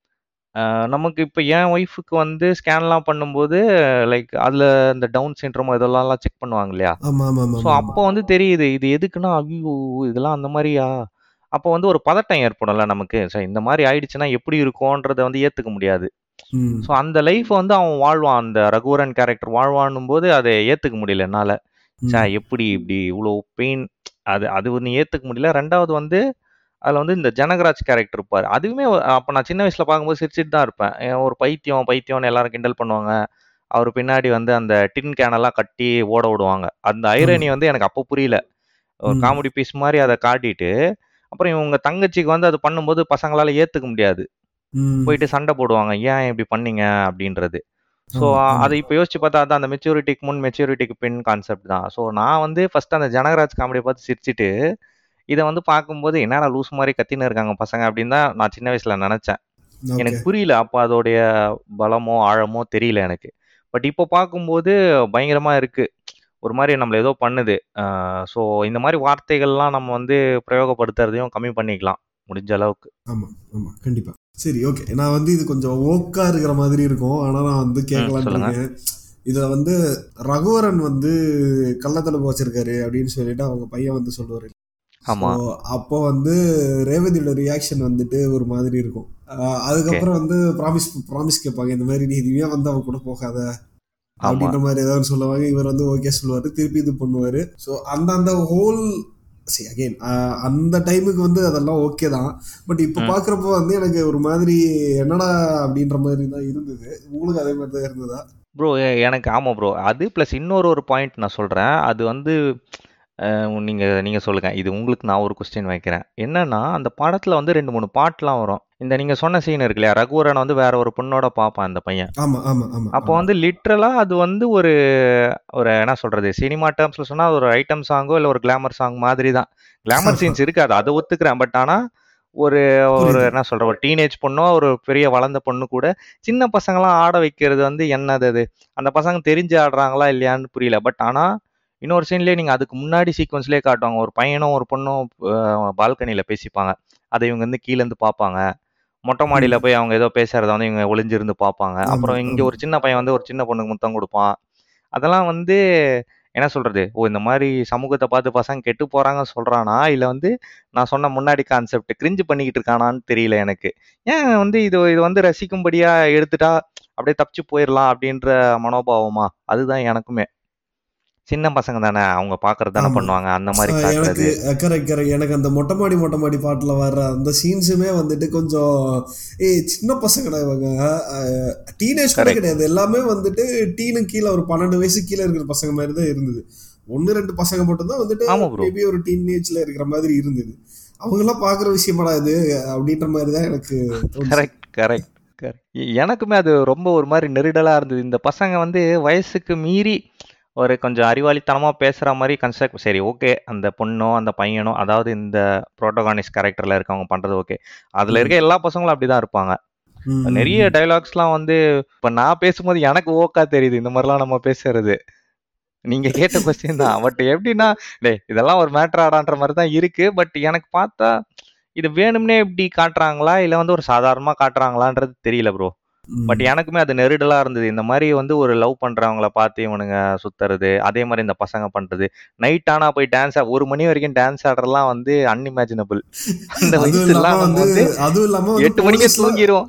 அ நமக்கு இப்ப என் ஒய்ஃப்க்கு வந்து ஸ்கேன்லாம் பண்ணும்போது, லைக் அதுல இந்த டவுன் சிண்ட்ரோம் இதெல்லாம்லாம் செக் பண்ணுவாங்க இல்லையா? ஆமா ஆமா ஆமா ஸோ ஆமா ஆமா. அப்போ வந்து தெரியுது. இது எதுக்குன்னா, ஐய்யய்யோ! இதெல்லாம் அந்த மாரியா? அப்போ வந்து ஒரு பதட்டம் ஏற்படும்ல நமக்கு. சரி இந்த மாதிரி ஆயிடுச்சுன்னா எப்படி இருக்கும்ன்றத வந்து ஏத்துக்க முடியாது. ம் ஸோ அந்த லைஃப் வந்து அவன் வாழ்வான். அந்த ரகுவரன் கேரக்டர் வாழ்வான்னும் போது அதை ஏத்துக்க முடியல என்னால. ச்சே ம் எப்படி இப்படி இவ்வளோ பெயின், அது அது ஒண்ணு ஏத்துக்க முடியல. ரெண்டாவது வந்து அதுல வந்து இந்த ஜனகராஜ் கேரக்டர் இருப்பாரு. அதுவுமே ஒ- அப்ப நான் சின்ன வயசுல பார்க்கும்போது சிரிச்சுட்டு தான் இருப்பேன். ஏன் ஒரு பைத்தியம் பைத்தியம்னு எல்லாரும் கிண்டல் பண்ணுவாங்க. அவர் பின்னாடி வந்து அந்த டின் கேன் எல்லாம் கட்டி ஓட விடுவாங்க. அந்த ஆமா ஐரணி வந்து எனக்கு அப்போ புரியல. ஒரு ம் காமெடி பீஸ் மாரி அத காட்டிட்டு, அப்புறம் இவங்க தங்கச்சிக்கு வந்து அது பண்ணும்போது பசங்களால ஏத்துக்க முடியாது. ம் போயிட்டு சண்டை போடுவாங்க. "ஏன் இப்படி பண்ணீங்க?" அப்படின்றது. ஸோ ஆமா அத ஆமா இப்ப யோசிச்சு பார்த்தா அதான் அந்த மெச்சூரிட்டிக்கு முன் மெச்சூரிட்டிக்கு பின் கான்செப்ட் தான். ஸோ நான் வந்து ஃபர்ஸ்ட் அந்த ஜனகராஜ் காமெடிய பார்த்து சிரிச்சுட்டு, இத வந்து பார்க்கும்போது என்னடா லூஸ் மாரி கத்தின்னு இருக்காங்க பசங்க அப்படின்னு தான் நான் சின்ன வயசுல நெனச்சேன். ஓகே எனக்கு புரியல. அப்ப அதோடைய பலமோ, ஆழமோ தெரியல எனக்கு. பட் இப்போ பார்க்கும்போது பயங்கரமா இருக்கு. ஒரு மாரி நம்மள ஏதோ பண்ணுது. அ ஸோ இந்த மாரி வார்த்தைகள்லாம் நம்ம வந்து பிரயோகப்படுத்துறதையும் கம்மி பண்ணிக்கலாம், முடிஞ்ச அளவுக்கு. ஆமா ஆமா கண்டிப்பா. சரி ஓகே, நான் வந்து இது கொஞ்சம் ஓக்கா இருக்கிற மாதிரி இருக்கும், ஆனா நான் வந்து ம். கேட்கலான் சொல்லுங்க. இருக்கேன். இதுல வந்து ரகுவரன் வந்து கள்ளத்தடுப்பு வச்சிருக்காரு அப்படின்னு சொல்லிட்டு அவங்க பையன் வந்து சொல்லுவாரு. ஸோ ஆமா. அப்போ வந்து ரேவதியோட ரியாக்ஷன் வந்துட்டு ஒரு மாதிரி இருக்கும். Ah okay. அதுக்கப்புறம் வந்து ப்ராமிஸ் ப்ராமிஸ் கேட்பாங்க, இந்த மாதிரி நீ இதுவே வந்து அவன் கூட போகாத ஆமா. அப்படின்ற மாதிரி ஏதாவது சொல்லுவாங்க. இவர் வந்து ஓகே சொல்லுவாரு, திருப்பி இது பண்ணுவாரு. ஸோ அந்த அந்த ஹோல் சி அகைன் அந்த டைமுக்கு வந்து அதெல்லாம் ஓகே தான். பட் இப்போ ம். பார்க்குறப்போ வந்து எனக்கு ஒரு மாதிரி என்னடா அப்படின்ற மாதிரி தான் இருந்தது. உங்களுக்கு அதே மாதிரி தான் இருந்ததா? ப்ரோ எ எனக்கு ஆமா ப்ரோ. அது பிளஸ் இன்னொரு ஒரு பாயிண்ட் நான் சொல்றேன். அது வந்து அ நீங்க நீங்க சொல்லுங்க. இது உங்களுக்கு நான் ஒரு கொஸ்டின் வைக்கிறேன். என்னன்னா, அந்த படத்துல வந்து ரெண்டு, மூணு பாட்டுலாம் வரும். இந்த நீங்க சொன்ன சீன் இருக்கு இல்லையா? ரகுவரன வந்து வேற ஒரு பொண்ணோட பார்ப்பான் இந்த பையன். ஆமா ஆமா ஆமா அப்போ ஆமா வந்து லிட்ரலா அது வந்து ஒரு ஒரு என்ன சொல்றது? சினிமா டெர்ம்ஸ்ல சொன்னா ஒரு ஐட்டம் சாங்கோ, இல்ல ஒரு கிளாமர் சாங் மாதிரி தான். கிளாமர் சீன்ஸ் இருக்காது. அத ஒத்துக்கிறேன். பட் ஆனா, ஒரு ஒரு புரியுது. என்ன சொல்ற? ஒரு டீனேஜ் பொண்ணோ, ஒரு பெரிய வளர்ந்த பொண்ணு கூட, சின்ன பசங்கலாம் ஆட வைக்கிறது வந்து என்னது அது? அந்த பசங்க தெரிஞ்சு ஆடுறாங்களா இல்லையான்னு புரியல. பட் ஆனா, இன்னொரு சீன்லயே நீங்க அதுக்கு முன்னாடி சீக்வென்ஸ்லயே காட்டுவாங்க. ஒரு பையனும், ஒரு பொண்ணும் அ பால்கனில பேசிப்பாங்க. அத இவங்க வந்து கீழ இருந்து பார்ப்பாங்க. மொட்டை மாடியில ம் போய் அவங்க ஏதோ பேசுறத வந்து இவங்க ஒளிஞ்சிருந்து பார்ப்பாங்க. ஆமா அப்புறம் இங்க ஆமா ஒரு சின்ன பையன் வந்து ஒரு சின்ன பொண்ணுக்கு முத்தம் குடுப்பான். அதெல்லாம் வந்து என்ன சொல்றது? ஓ! இந்த மாரி சமூகத்த பார்த்து பசங்க கெட்டு போறாங்கன்னு சொல்றானா? இல்ல வந்து நான் சொன்ன முன்னாடி கான்செப்ட் கிரின்ஜ் பண்ணிக்கிட்டு இருக்கானான்னு தெரியல எனக்கு. ஏன் வந்து இது இது வந்து ரசிக்கும்படியா எடுத்துட்டா, அப்படியே தப்பிச்சு போயிரலாம் அப்படின்ற மனோபாவமா? அதுதான் எனக்குமே. சின்ன பசங்க தானே, அவங்க பார்க்கறது தானே ஆமா. பண்ணுவாங்க. அந்த மாரி அஹ் எனக்கு காட்டுறது. கரெக்ட் கரெக்ட் எனக்கு அந்த மொட்டை மாடி மொட்டை மாடி பாட்டில் வர்ற அந்த சீன்ஸுமே வந்துட்டு கொஞ்சம் ஏய் சின்ன பசங்கடா இவங்க, டீனேஜ் கூட கரெக்ட். கிடையாது, எல்லாமே வந்துட்டு டீனு கீழே ஒரு பன்னெண்டு வயசு கீழே இருக்கிற பசங்க மாதிரி தான் இருந்தது. ஒன்று ரெண்டு பசங்க மட்டும்தான் வந்துட்டு ஆமா ப்ரோ. மேபி ஒரு டீனேஜ்ல இருக்கிற மாதிரி இருந்தது. அவங்கெல்லாம் பார்க்குற விஷயமாடா இது அப்படின்ற மாதிரி தான் எனக்கு தோணுச்சு. Correct, correct, correct. எனக்குமே அது ரொம்ப ஒரு மாரி நெருடலா இருந்தது. இந்த பசங்க வந்து வயசுக்கு மீறி ஒரு கொஞ்சம் அறிவாளித்தனமா பேசுற மாரி கன்ஸ்ட்ரக்ட் சரி ஓகே. அந்த பொண்ணோ, அந்த பையனோ அதாவது இந்த புரோட்டோகானிஸ்ட் கேரக்டர்ல இருக்கவங்க பண்றது ஓகே. அதுல ம் இருக்க எல்லா பசங்களும் அப்படிதான் இருப்பாங்க. ம் ம் நெறைய ம். டயலாக்ஸ்லாம் வந்து இப்ப நான் பேசும்போது எனக்கு ஓக்கா தெரியுது. இந்த மாரிலாம் நம்ம பேசுறது. நீங்க கேட்ட கொஸ்டின் தான். பட் எப்படின்னா, டேய் இதெல்லாம் ஒரு மேட்டராடான்ற மாரி தான் இருக்கு. பட் எனக்கு பார்த்தா, இது வேணும்னே இப்படி காட்டுறாங்களா? இல்ல வந்து ஒரு சாதாரணமா காட்டுறாங்களான்றது தெரியல ப்ரோ. பட் ம். எனக்குமே அது நெருடலா இருந்தது. இந்த மாரி வந்து ஒரு லவ் பண்றவங்கள பார்த்து இவனுங்க சுத்துறது, அதே மாரி இந்த பசங்க பண்றது. நைட் ஆனா போய் டான்ஸ் ஒரு மணி வரைக்கும் டான்ஸ் ஆடுறதெல்லாம் வந்து அன்இமேஜினபிள். அந்த அதுவும் இல்லாம வயசுலாம் நம்ம வந்து வந்து அதுவும் இல்லாம வந்து எட்டு மணிக்கே போலீஸ்லாம் தூங்கிருவோம்.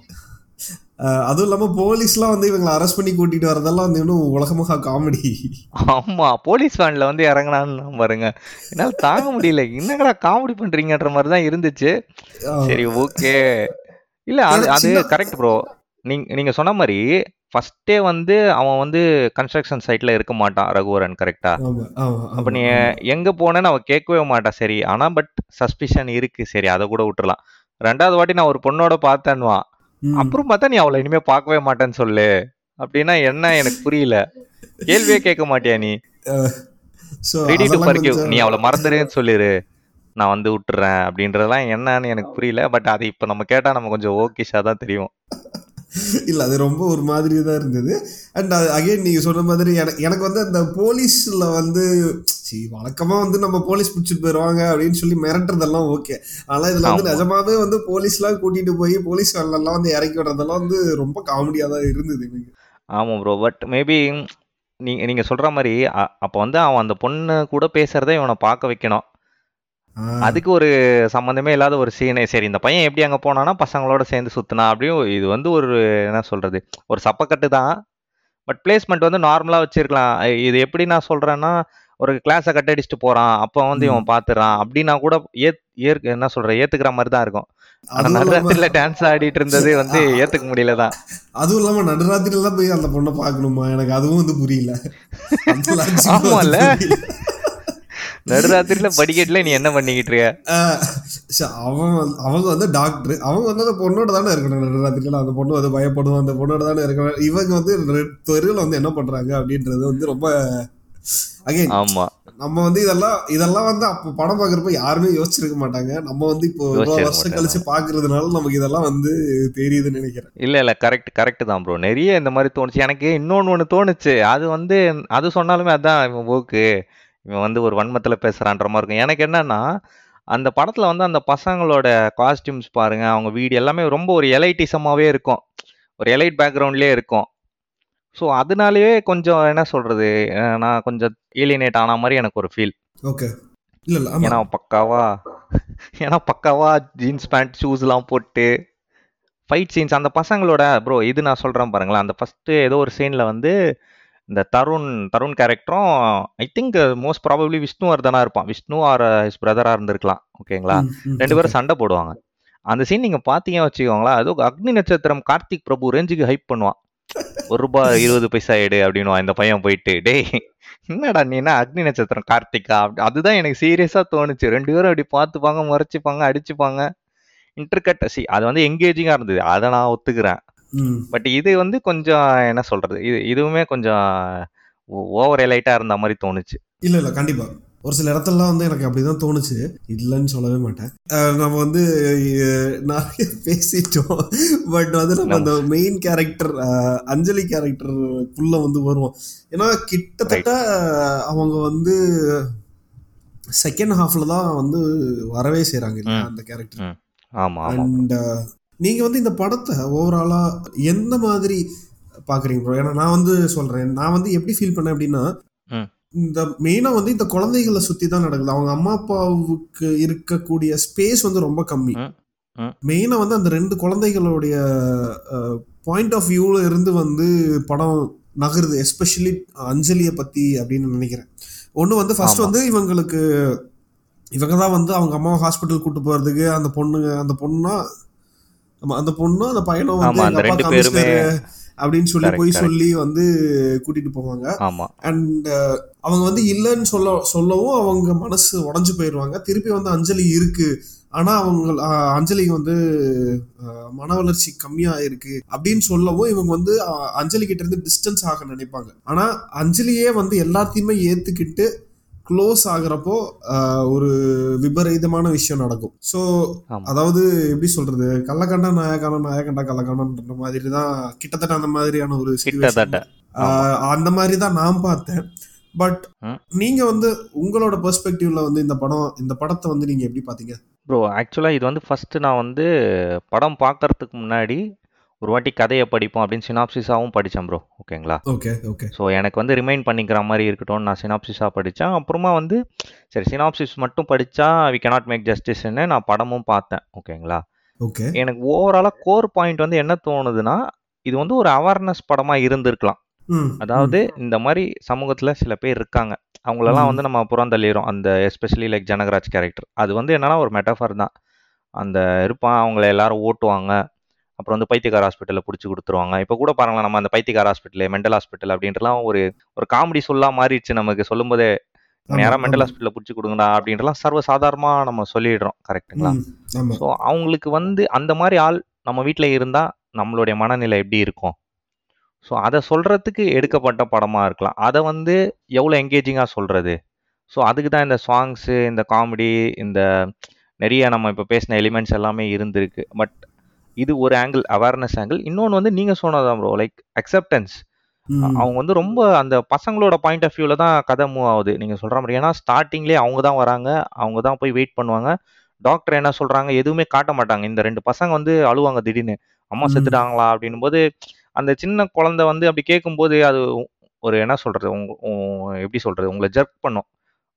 அஹ் அதுவும் இல்லாம போலீஸ்லாம் வந்து இவங்களை அரெஸ்ட் பண்ணி கூட்டிட்டு வரதெல்லாம் வந்து இன்னும் உலகமாக காமெடி. ஆமா. போலீஸ் வேன்ல வந்து இறங்குனான்னு பாருங்க. என்னால தாங்க முடியல. என்னங்கடா காமெடி பண்றீங்கன்ற மாரி தான் இருந்துச்சு. சரி ஓகே. இல்ல அது ஏன்னா அது சின்ன கரெக்ட் ப்ரோ. நீங் நீங்க சொன்ன மாரி ஃபர்ஸ்ட்டே வந்து அவன் வந்து கன்ஸ்ட்ரக்ஷன் சைட்ல இருக்க மாட்டான் ரகுவரன் கரெக்ட்டா? ஆமா ஆமா அப்ப ஆமா நீ ஆமா. எங்க போனேன்னு அவ கேட்கவே மாட்டா. சரி. ஆனா பட் சஸ்பிஷன் இருக்கு. சரி அத கூட விட்டுறலாம். ரெண்டாவது வாட்டி நான் ஒரு பொண்ணோட பார்த்தேன்னுவான். ம் அப்புறம் பார்த்தா நீ அவள இனிமே பார்க்கவே மாட்டேன்னு சொல்லு. அப்டின்னா என்ன எனக்கு புரியல. கேள்வியே கேட்க மாட்டியா நீ? ஸோ ரெடி டூ அதெல்லாம் ஃபர்கிவ். கொஞ்சம் நீ அவள மறந்துருன்னு சொல்லிரு. நான் வந்து விட்டுர்றேன் அப்டின்றதெல்லாம் என்னன்னு எனக்கு புரியல. பட் அது இப்ப நம்ம கேட்டா நம்ம கொஞ்சம் ஓகிஷா தான் தெரியும். இல்ல அது ரொம்ப ஒரு மாதிரி தான் இருந்தது. அண்ட் அகைன் நீங்க சொன்ன மாதிரி எனக்கு எனக்கு வந்து அந்த போலீஸ்ல வந்து சரி வழக்கமா வந்து நம்ம போலீஸ் பிடிச்சிட்டு போயிடுவாங்க அப்படின்னு சொல்லி மிரட்டுறதெல்லாம் ஓகே. ஆனா இதுல வந்து ஆமா. நிஜமாவே வந்து போலீஸ்லாம் கூட்டிட்டு போய் போலீஸ் வேன்லாம் வந்து இறக்கி விடுறதெல்லாம் வந்து ரொம்ப காமெடியா தான் இருந்தது எனக்கு. ஆமா ப்ரோ. பட் மேபி நீங்க நீங்க சொல்ற மாரி அ அப்ப வந்து அவன் அந்த பொண்ணு கூட பேசுறத இவன பார்க்க வைக்கணும். அதுக்கு ஒரு சம்மந்தமே இல்லாத ஒரு சீனே. சரி இந்த பையன் எப்படி அங்க போனானா பசங்களோட சேர்ந்து சுத்தினா அப்படியும். இது வந்து ஒரு என்ன சொல்றது, ஒரு சப்பக்கட்டு தான். பட் பிளேஸ்மெண்ட் வந்து நார்மலா வச்சிருக்கலாம். இது எப்படி நான் சொல்றேன்னா, ஒரு கிளாஸை கட் அடிச்சுட்டு போறான், அப்ப வந்து இவன் பாத்துறான் அப்படின்னா கூட ஏத் ஏற்க என்ன சொல்ற ஏத்துக்கிற மாதிரி தான் இருக்கும். ஆனா அதுவும் இல்லாம நடுராத்திரில டான்ஸ் ஆடிட்டு இருந்தது வந்து ஏத்துக்க முடியலதான். அதுவும் இல்லாம நடுராத்திரில தான் போய் அந்த பொண்ணை பார்க்கணுமா, எனக்கு அதுவும் வந்து புரியல. ஆமால, நடுராத்திரில படிக்கட்டுல நீ என்ன பண்ணிக்கிட்டு இருக்க? அவன் அவங்க வந்து டாக்டர், அவங்க வந்து அந்த பொண்ணோட தானே இருக்கணும் நடுராத்திரில. அந்த பொண்ணு வந்து பயப்படுவோம், அந்த பொண்ணோட தானே இருக்கணும். இவங்க வந்து தெருவில் வந்து என்ன பண்றாங்க அப்படின்றது வந்து ரொம்ப அகைன். ஆமா, நம்ம வந்து இதெல்லாம் இதெல்லாம் வந்து அப்போ படம் பார்க்குறப்ப யாருமே யோசிச்சிருக்க மாட்டாங்க. நம்ம வந்து இப்போ இவ்வளவு வருஷம் கழிச்சு பாக்குறதுனால நமக்கு இதெல்லாம் வந்து தெரியுதுன்னு நினைக்கிறேன். இல்ல இல்ல கரெக்ட் கரெக்ட் தான் ப்ரோ. நிறைய இந்த மாதிரி தோணுச்சு எனக்கு. இன்னொன்னு ஒண்ணு தோணுச்சு, அது வந்து அது சொன்னாலுமே அதான் இவன் ஓக்கு, இவன் வந்து ஒரு வன்மத்துல பேசுறான்ற மாதிரி இருக்கும். எனக்கு என்னன்னா, அந்த படத்துல வந்து அந்த பசங்களோட காஸ்டியூம்ஸ் பாருங்க, அவங்க வீடு எல்லாமே ரொம்ப ஒரு எலைட்டிசமாவே இருக்கும், ஒரு எலைட் பேக்ரவுண்ட்லயே இருக்கும். ஸோ அதனாலேயே கொஞ்சம் என்ன சொல்றது, நான் கொஞ்சம் ஏலியனேட் ஆன மாதிரி எனக்கு ஒரு ஃபீல். ஓகே. இல்ல இல்ல ஏன்னா பக்காவா ஏன்னா பக்காவா ஜீன்ஸ் பேண்ட் ஷூஸ்லாம் போட்டு ஃபைட் சீன்ஸ் அந்த பசங்களோட ப்ரோ. இது நான் சொல்றேன் பாருங்களேன், அந்த ஃபர்ஸ்ட் ஏதோ ஒரு சீன்ல வந்து இந்த தருண் தருண் கேரக்டரும் ஐ திங்க் மோஸ்ட் ப்ராபப்ளி விஷ்ணுவர்தனா இருப்பான். விஷ்ணு ஆர் ஹிஸ் பிரதரா இருந்திருக்கலாம். ஓகேங்களா, ரெண்டு பேரும் சண்டை போடுவாங்க. அந்த சீன் நீங்க பாத்தீங்க வச்சுக்கோங்களா, அது அக்னி நட்சத்திரம் கார்த்திக் பிரபு ரேஞ்சுக்கு ஹைப் பண்ணுவான். ஒரு ரூபாய் இருபது பைசா எடு அப்படின்னு இந்த பையன் போயிட்டு, டேய் என்னடா நீ என்ன அக்னி நட்சத்திரம் கார்த்திகா? அதுதான் எனக்கு சீரியஸா தோணுச்சு. ரெண்டு பேரும் அப்படி பார்த்துப்பாங்க, முறைச்சிப்பாங்க, அடிச்சுப்பாங்க. இன்டர்கட் சி அது வந்து எங்கேஜிங்கா இருந்தது, அதை நான் ஒத்துக்கிறேன். பட் இது வந்து கொஞ்சம் என்ன சொல்றது, இது இதுவுமே கொஞ்சம் ஓவர் எலைட்டா இருந்த மாதிரி தோணுச்சு. இல்ல இல்ல கண்டிப்பா ஒரு சில இடத்துலலாம் வந்து எனக்கு அப்படிதான் தோணுச்சு, இல்லைன்னு சொல்லவே மாட்டேன். நம்ம வந்து நிறைய பேசிட்டோம். பட் வந்து நம்ம அந்த மெயின் கேரக்டர் அஞ்சலி கேரக்டருக்குள்ள வந்து வருவோம். ஏன்னா கிட்டத்தட்ட அவங்க வந்து செகண்ட் ஹாஃப்ல தான் வந்து வரவே செய்றாங்க இல்லையா அந்த கேரக்டர். அண்ட் நீங்க வந்து இந்த படத்தை ஓவராலா எந்த மாதிரி பாக்குறீங்க ப்ரோ? ஏன்னா நான் வந்து சொல்றேன், நான் வந்து எப்படி ஃபீல் பண்ணேன் அப்படின்னா, இந்த மெயினா வந்து இந்த குழந்தைகளை சுத்தி தான் நடக்குது. அவங்க அம்மா அப்பாவுக்கு இருக்கக்கூடிய ஸ்பேஸ் வந்து ரொம்ப கம்மி. மெயினா வந்து அந்த ரெண்டு குழந்தைகளுடைய பாயிண்ட் ஆஃப் வியூல இருந்து வந்து படம் நகருது, எஸ்பெஷலி அஞ்சலியை பத்தி அப்படின்னு நினைக்கிறேன். ஒன்று வந்து ஃபர்ஸ்ட் வந்து இவங்களுக்கு இவங்க தான் வந்து அவங்க அம்மாவை ஹாஸ்பிட்டல் கூட்டு போறதுக்கு அந்த பொண்ணு அந்த பொண்ணா அந்த பொண்ணும் அந்த பையனும் வந்து எங்க அப்பா கமிஷனர் அப்படின்னு சொல்லி போய் சொல்லி வந்து கூட்டிட்டு போவாங்க. அண்ட் அவங்க வந்து இல்லைன்னு சொல்ல சொல்லவும் அவங்க மனசு உடஞ்சு போயிடுவாங்க. திருப்பி வந்து அஞ்சலி இருக்கு, ஆனா அவங்க அஞ்சலிக்கு வந்து மன வளர்ச்சி கம்மியா இருக்கு அப்படின்னு சொல்லவும் இவங்க வந்து அஞ்சலி கிட்ட இருந்து டிஸ்டன்ஸ் ஆக நினைப்பாங்க. ஆனா அஞ்சலியே வந்து எல்லாத்தையுமே ஏத்துக்கிட்டு க்ளோஸ் ஆகுறப்போ ஒரு விபரீதமான விஷயம் நடக்கும். ஸோ அதாவது எப்படி சொல்றது, கள்ளக்கண்டா நாயக்கான நாயக்கண்டா கள்ளக்கண்டன்ற மாதிரி தான் கிட்டத்தட்ட அந்த மாதிரியான ஒரு சிச்சுவேஷன். அந்த மாதிரி தான் நான் பார்த்தேன். பட் நீங்க வந்து உங்களோட பெர்ஸ்பெக்டிவ்ல வந்து இந்த படம் இந்த படத்தை வந்து நீங்க எப்படி பாத்தீங்க ப்ரோ? ஆக்சுவலா இது வந்து ஃபர்ஸ்ட் நான் வந்து படம் பார்க்கறதுக்கு முன்னாடி ஒரு வாட்டி கதையை படிப்போம் அப்படின்னு சினாப்சிஸாகவும் படித்தேன் ப்ரோ. ஓகேங்களா? Okay okay. ஸோ எனக்கு வந்து ரிமைண்ட் பண்ணிக்கிற மாதிரி இருக்கட்டும், நான் சினாப்சிஸாக படித்தேன். அப்புறமா வந்து சரி சினாப்சிஸ் மட்டும் படித்தா வி கேனாட் மேக் ஜஸ்டிஸ்ன்னு நான் படமும் பார்த்தேன். ஓகேங்களா? ஓகே. எனக்கு ஓவராலாக கோர் பாயிண்ட் வந்து என்ன தோணுதுன்னா, இது வந்து ஒரு அவேர்னஸ் படமாக இருந்திருக்கலாம். அதாவது இந்த மாதிரி சமூகத்தில் சில பேர் இருக்காங்க, அவங்களெல்லாம் வந்து நம்ம புறந்தள்ளிடுறோம். அந்த எஸ்பெஷலி லைக் ஜனகராஜ் கேரக்டர், அது வந்து என்னன்னா ஒரு மெட்டாஃபர் தான். அந்த இருப்பான், அவங்கள எல்லாரும் ஓட்டுவாங்க, அப்புறம் வந்து பைத்தியக்கார ஹாஸ்பிட்டலில் பிடிச்சி கொடுத்துருவாங்க. இப்போ கூட பாருங்களேன், நம்ம அந்த பைத்தியக்கார ஹாஸ்பிட்டல் மென்டல் ஹாஸ்பிட்டல் அப்படின்றலாம் ஒரு ஒரு காமெடி சொல்லலாம் மாறிடுச்சு நமக்கு. சொல்லும் போதே யாராவது மென்டல் ஹாஸ்பிட்டலில் பிடிச்சி கொடுங்கடா அப்படின்றலாம் சர்வசாதாரணமாக நம்ம சொல்லிடுறோம். கரெக்டுங்களா? ஸோ அவங்களுக்கு வந்து அந்த மாதிரி ஆள் நம்ம வீட்டில் இருந்தால் நம்மளுடைய மனநிலை எப்படி இருக்கும்? ஸோ அதை சொல்கிறதுக்கு எடுக்கப்பட்ட படமாக இருக்கலாம். அதை வந்து எவ்வளோ என்கேஜிங்காக சொல்கிறது. ஸோ அதுக்கு தான் இந்த சாங்ஸு, இந்த காமெடி, இந்த நிறைய நம்ம இப்போ பேசின எலிமெண்ட்ஸ் எல்லாமே இருந்திருக்கு. பட் இது ஒரு ஆங்கிள், அவேர்னஸ் ஆங்கிள். இன்னொன்று வந்து நீங்கள் சொன்னதான் ப்ரோ, லைக் அக்செப்டன்ஸ். அவங்க வந்து ரொம்ப அந்த பசங்களோட பாயிண்ட் ஆஃப் வியூவில் தான் கதை மூவ் ஆகுது நீங்கள் சொல்கிற மாதிரி. ஏன்னா ஸ்டார்டிங்லேயே அவங்க தான் வராங்க, அவங்க தான் போய் வெயிட் பண்ணுவாங்க. டாக்டர் என்ன சொல்கிறாங்க எதுவுமே காட்ட மாட்டாங்க. இந்த ரெண்டு பசங்க வந்து அழுவாங்க திடீர்னு, அம்மா செத்துட்டாங்களா அப்படின்னும் போது அந்த சின்ன குழந்தை வந்து அப்படி கேட்கும்போது அது ஒரு என்ன சொல்கிறது, உங்க எப்படி சொல்கிறது, உங்களை ஜர்க் பண்ணும்.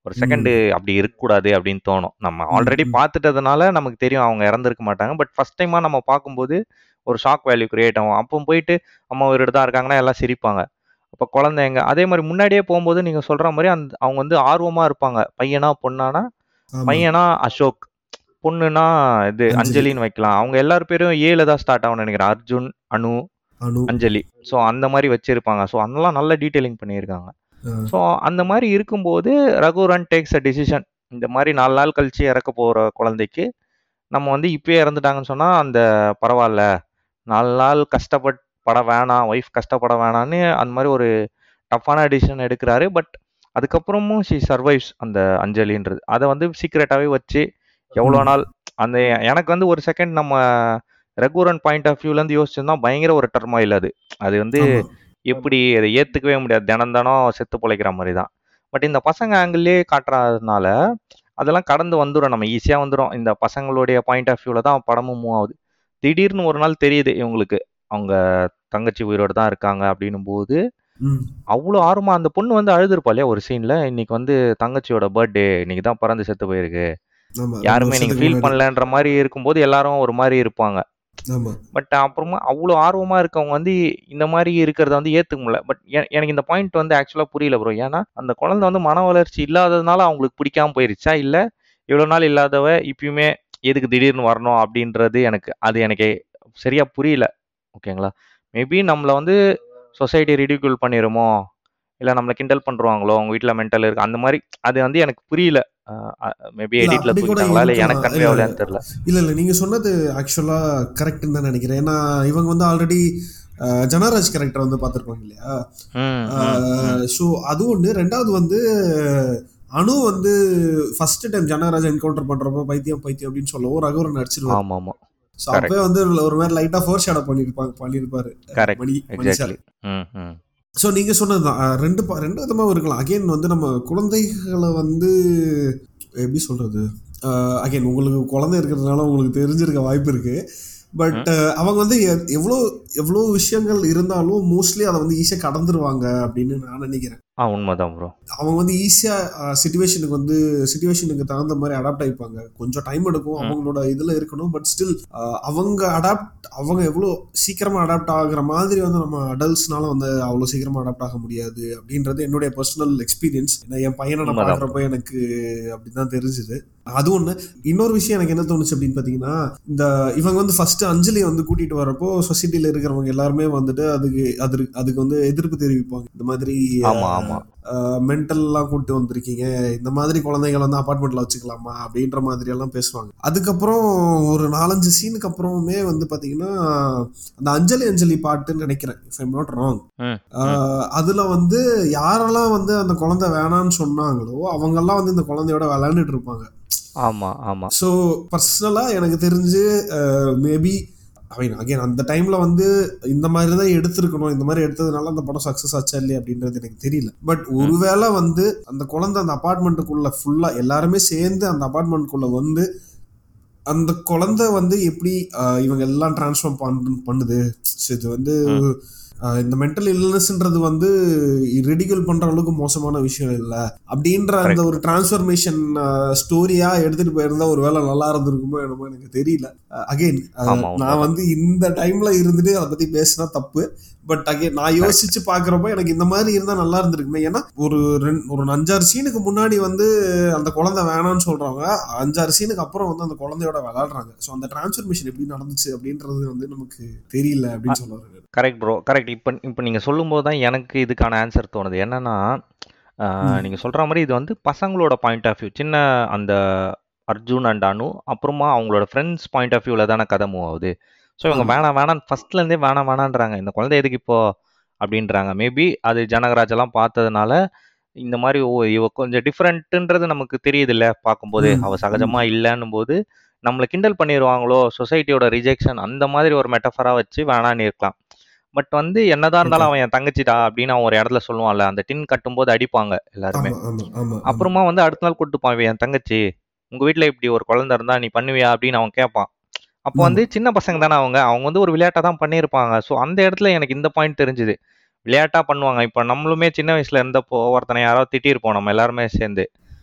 ஒரு செகண்ட் ம். அப்படி இருக்கக்கூடாது அப்படின்னு தோணும். நம்ம ம், ஆல்ரெடி ம். பார்த்துட்டதுனால நமக்கு தெரியும் அவங்க இறந்துருக்க மாட்டாங்க. பட் ஃபர்ஸ்ட் டைமா நம்ம பார்க்கும்போது ஒரு ஷாக் வேல்யூ கிரியேட் ஆகும். அப்போ போயிட்டு அம்மா உயிரோட தான் இருக்காங்கன்னா எல்லாம் சிரிப்பாங்க. அப்போ குழந்தை எங்க அதே மாதிரி முன்னாடியே போகும்போது நீங்க சொல்ற மாதிரி அந்த அவங்க வந்து ஆர்வமா இருப்பாங்க. பையனா பொண்ணானா, ஆமா. பையனா அசோக், பொண்ணுனா இது அஞ்சலி, அஞ்சலின்னு வைக்கலாம். அவங்க எல்லார் பேரும் ஏல தான் ஸ்டார்ட் ஆகும்னு நினைக்கிறேன். அர்ஜுன், அனு, அனு. அஞ்சலி. ஸோ அந்த மாதிரி வச்சிருப்பாங்க. ஸோ அதெல்லாம் நல்ல டீட்டெயிலிங் பண்ணியிருக்காங்க. ஆ. ஸோ அந்த மாதிரி இருக்கும்போது ரகுரன் டேக்ஸ் அ டிசிஷன். இந்த மாதிரி நாலு நாள் கழிச்சு இறக்க போற குழந்தைக்கு நம்ம வந்து இப்பயே இறந்துட்டாங்கன்னு சொன்னா அந்த பரவாயில்ல. நாலு நாள் கஷ்டப்பட் பட வேணாம். ஒய்ஃப் கஷ்டப்பட வேணான்னு அந்த மாதிரி ஒரு டஃப்பான டிசிஷன் எடுக்கிறாரு. பட் அதுக்கப்புறமும் ஷி சர்வைவ்ஸ் அந்த அஞ்சலின்றது. அதை வந்து சீக்ரெட்டாவே வச்சு எவ்வளோ ம். நாள் அந்த எனக்கு வந்து ஒரு செகண்ட் நம்ம ரகுரன் பாயிண்ட் ஆஃப் வியூலேருந்து யோசிச்சோம்னா பயங்கர ஒரு டர்மாயில் அது. அது வந்து ஆமா. எப்படி அதை ஏற்றுக்கவே முடியாது. தினம் தினம் செத்து பொழைக்கிற மாதிரி தான். பட் இந்த பசங்க ஆங்கிள்லேயே காட்டுறதுனால அதெல்லாம் கடந்து வந்துடும். நம்ம ஈஸியாக வந்துடும். இந்த பசங்களுடைய பாயிண்ட் ஆஃப் வியூவில் தான் படமும் மூவ் ஆகுது. திடீர்னு ஒரு நாள் தெரியுது இவங்களுக்கு அவங்க தங்கச்சி உயிரோடு தான் இருக்காங்க அப்படின்னும் போது ம். அவ்வளோ ஆர்வமா அந்த பொண்ணு வந்து அழுதுருப்பா இல்லையா ஒரு சீன்ல. இன்னைக்கு வந்து தங்கச்சியோட பர்த்டே, இன்னைக்கு தான் பிறந்து செத்து போயிருக்கு. ஆமா. ரெண்டு யாருமே நீங்க வருஷத்துக்கு ஃபீல் முன்னாடி. பண்ணலன்ற மாதிரி இருக்கும்போது எல்லாரும் ஒரு மாதிரி இருப்பாங்க. ஆமா. பட் அப்புறமா அவ்வளோ ஆர்வமா இருக்கவங்க வந்து இந்த மாதிரி இருக்கிறத வந்து ஏத்துக்க முடியல. பட் எனக்கு இந்த பாயிண்ட் வந்து ஆக்சுவலா புரியல ப்ரோ. ஏன்னா அந்த குழந்தை வந்து மன வளர்ச்சி இல்லாததுனால அவங்களுக்கு பிடிக்காம போயிருச்சா, இல்ல இவ்வளவு நாள் இல்லாதவ இப்பயுமே எதுக்கு திடீர்னு வரணும் அப்படின்றது எனக்கு அது எனக்கு சரியா புரியல. ஓகேங்களா? மேபி நம்மள வந்து சொசைட்டி ரிடிக்யூல் பண்ணிருமோ, இல்ல நம்மள கிண்டல் பண்றாங்களோ, அவங்க வீட்ல மென்டல் இருக்கு அந்த மாதிரி. அது வந்து எனக்கு புரியல. மேபி இல்ல எடிட்ல அப்படி கூட தூக்கிட்டாங்களா இல்ல இருக்கலாம். எனக்கு கன்வே இல்ல ஆகலையான்னு தெரியல. இல்ல இல்ல நீங்க சொன்னது ஆக்சுவலா கரெக்ட்னு தான் நினைக்கிறேன். ஏன்னா இவங்க வந்து ஆல்ரெடி ஜனராஜ் கேரக்டர் வந்து பார்த்துருப்பாங்க இல்லையா? ம், ம், ம். ஸோ அது ஒன்று. ரெண்டாவது வந்து அனு வந்து ஃபர்ஸ்ட் டைம் ஜனராஜ் என்கவுண்டர் பண்றப்போ பைத்தியம் பைத்தியம் அப்படின்னு சொல்லவும் ரகுவரன் நடிச்சிருவாரு. ஆமா ஆமா ஸோ அப்பவே வந்து ஒரு மாதிரி லைட்டா ஃபோர் ஷேடோ பண்ணிருப்பாங்க பண்ணிருப்பாரு correct Mani Mani sir. Exactly. ம் ம் ஸோ நீங்கள் சொன்னதுதான் அஹ் ரெண்டு பா- ரெண்டு விதமாக இருக்கலாம். அகைன் வந்து நம்ம குழந்தைகளை வந்து எப்படி சொல்கிறது, அகைன் உங்களுக்கு குழந்தை இருக்கிறதுனால உங்களுக்கு தெரிஞ்சிருக்க வாய்ப்பு இருக்குது. பட் அவங்க வந்து எ- எவ்வளோ எவ்வளோ விஷயங்கள் இருந்தாலும் மோஸ்ட்லி அதை வந்து ஈஸியாக கடந்துருவாங்க அப்படின்னு நான் நினைக்கிறேன். ஆ உண்மைதான் ப்ரோ. அவங்க வந்து ஈஸியாக சுச்சுவேஷனுக்கு வந்து சுச்சுவேஷனுக்கு தகுந்த மாதிரி அடாப்ட் ஆகிப்பாங்க. கொஞ்சம் டைம் எடுக்கும், அவங்களோட இதில் இருக்கணும். பட் ஸ்டில் அவங்க அடாப்ட் அவங்க எவ்வளோ சீக்கிரமாக அடாப்ட் ஆகுற மாதிரி வந்து நம்ம அடல்ட்ஸ்னால வந்து அவ்வளோ சீக்கிரமாக அடாப்ட் ஆக முடியாது அப்படின்றது என்னுடைய பர்சனல் எக்ஸ்பீரியன்ஸ். ஏன்னா என் பையனை நான் உண்மைதான் பார்க்குறப்ப எனக்கு அப்படிதான் தெரிஞ்சுது. அது ஒன்று. இன்னொரு விஷயம் எனக்கு என்ன தோணுச்சு அப்படின்னு பார்த்தீங்கன்னா, இந்த இவங்க வந்து ஃபர்ஸ்ட் அஞ்சலி வந்து கூட்டிட்டு வரப்போ சொசைட்டில இருக்கிறவங்க எல்லாருமே வந்துட்டு அதுக்கு அது அதுக்கு வந்து எதிர்ப்பு தெரிவிப்பாங்க. இந்த மாதிரி ஆமா ஆமா மென்டல்லாம் கூட்டு வந்திருக்கீங்க, இந்த மாதிரி குழந்தைகள் வந்து அபார்ட்மெண்ட்ல வச்சுக்கலாமா அப்படின்ற மாதிரி எல்லாம் பேசுவாங்க. அதுக்கப்புறம் ஒரு நாலஞ்சு சீனுக்கு அப்புறமே வந்து பாத்தீங்கன்னா அந்த அஞ்சலி அஞ்சலி பாட்டுன்னு நினைக்கிறேன், இஃப் ஐம் நாட் ராங், ம் ம் அதுல வந்து யாரெல்லாம் வந்து அந்த குழந்தை வேணான்னு சொன்னாங்களோ அவங்கெல்லாம் வந்து இந்த குழந்தையோட விளையாண்டுட்டு இருப்பாங்க. ஆமா ஆமா ஸோ பர்சனலாக எனக்கு தெரிஞ்சு மேபி ஐ மீன் அகைன் அந்த டைமில் வந்து இந்த மாதிரி தான் எடுத்திருக்கணும். இந்த மாதிரி எடுத்ததுனால அந்த படம் சக்ஸஸ் ஆச்சா இல்லையா அப்படின்றது எனக்கு தெரியல. பட் ஒருவேளை வந்து அந்த குழந்தை அந்த அபார்ட்மெண்ட்டுக்குள்ள ஃபுல்லாக எல்லாருமே சேர்ந்து அந்த அபார்ட்மெண்ட்டுக்குள்ள வந்து அந்த குழந்தை வந்து எப்படி அஹ், இவங்க எல்லாம் டிரான்ஸ்ஃபார்ம் பண்ணு பண்ணுது. ஸோ இது வந்து ம் அஹ், இந்த மென்டல் இல்னஸ்ன்றது வந்து ரெடிகல் பண்ற அளவுக்கு மோசமான விஷயம் இல்லை அப்படின்ற அந்த கரெக்ட். ஒரு டிரான்ஸ்ஃபர்மேஷன் ஸ்டோரியா எடுத்துட்டு போயிருந்தா ஒரு வேளை நல்லா இருந்திருக்குமோ என்னமோ எனக்கு தெரியல. அகைன் ஆமா நான் உண்மைதான். வந்து இந்த டைம்ல இருந்துட்டு அதை பத்தி பேசினா தப்பு. பட் அகைன் நான் கரெக்ட். யோசிச்சு பாக்குறப்ப எனக்கு இந்த மாதிரி இருந்தா நல்லா இருந்திருக்குமே. ஏன்னா ஒரு ரெண்டு ஒரு அஞ்சாறு சீனுக்கு முன்னாடி வந்து அந்த குழந்தை வேணாம்னு சொல்றாங்க, அஞ்சாறு சீனுக்கு அப்புறம் வந்து அந்த குழந்தையோட விளையாடுறாங்க. ஸோ அந்த டிரான்ஸ்ஃபர்மேஷன் எப்படி நடந்துச்சு அப்படின்றது வந்து நமக்கு தெரியல அப்படின்னு சொல்லுவாங்க. Correct bro correct. இப்போ இப்போ நீங்கள் சொல்லும்போது தான் எனக்கு இதுக்கான ஆன்சர் தோணுது. என்னன்னா ம். நீங்கள் சொல்கிற மாதிரி இது வந்து பசங்களோட பாயிண்ட் ஆஃப் வியூ. சின்ன அந்த அர்ஜுன் அண்ட் அனு அப்புறமா அவங்களோட ஃப்ரெண்ட்ஸ் பாயிண்ட் ஆஃப் வியூவில் தானே கதை மூவ் ஆகுது. ஸோ இவங்க ஆமா. வேணாம் வேணாம் ஃபர்ஸ்ட்லேருந்தே வேணாம் வேணான்றாங்க. இந்த குழந்தை எதுக்கு இப்போ அப்படின்றாங்க. மேபி அது ஜனகராஜெல்லாம் பார்த்ததுனால இந்த மாதிரி ஓ இவ கொஞ்சம் டிஃப்ரெண்ட்டுன்றது நமக்கு தெரியுது இல்லை பார்க்கும்போது. ம். அவள் ம். சகஜமாக இல்லைன்னும் போது நம்மளை கிண்டல் பண்ணிடுவாங்களோ, சொசைட்டியோட ரிஜெக்ஷன் அந்த மாதிரி ஒரு மெட்டஃபராக வச்சு வேணான்னு இருக்கலாம். பட் வந்து என்னதான் ஓகே. இருந்தாலும் அவன் என் தங்கச்சிடா அப்படின்னு அவன் ஒரு இடத்துல சொல்லுவான்ல. அந்த டின் கட்டும்போது அடிப்பாங்க எல்லாருமே. ஆமா ஆமா ஆமா ஆமா. அப்புறமா வந்து அடுத்த நாள் கூட்டு போவான், இவன் என் தங்கச்சி, உங்க வீட்ல இப்படி ஒரு குழந்தை இருந்தா நீ பண்ணுவியா அப்படின்னு அவன் கேட்பான். அப்போ ஆமா. வந்து சின்ன பசங்க தானே அவங்க அவங்க வந்து ஒரு விளையாட்டா தான் பண்ணியிருப்பாங்க. ஸோ அந்த இடத்துல எனக்கு இந்த பாயிண்ட் தெரிஞ்சுது. விளையாட்டா பண்ணுவாங்க. இப்போ நம்மளுமே சின்ன வயசுல இருந்தப்போ ஒருத்தனை யாராவது திட்டியிருப்போம் நம்ம எல்லாருமே சேர்ந்து.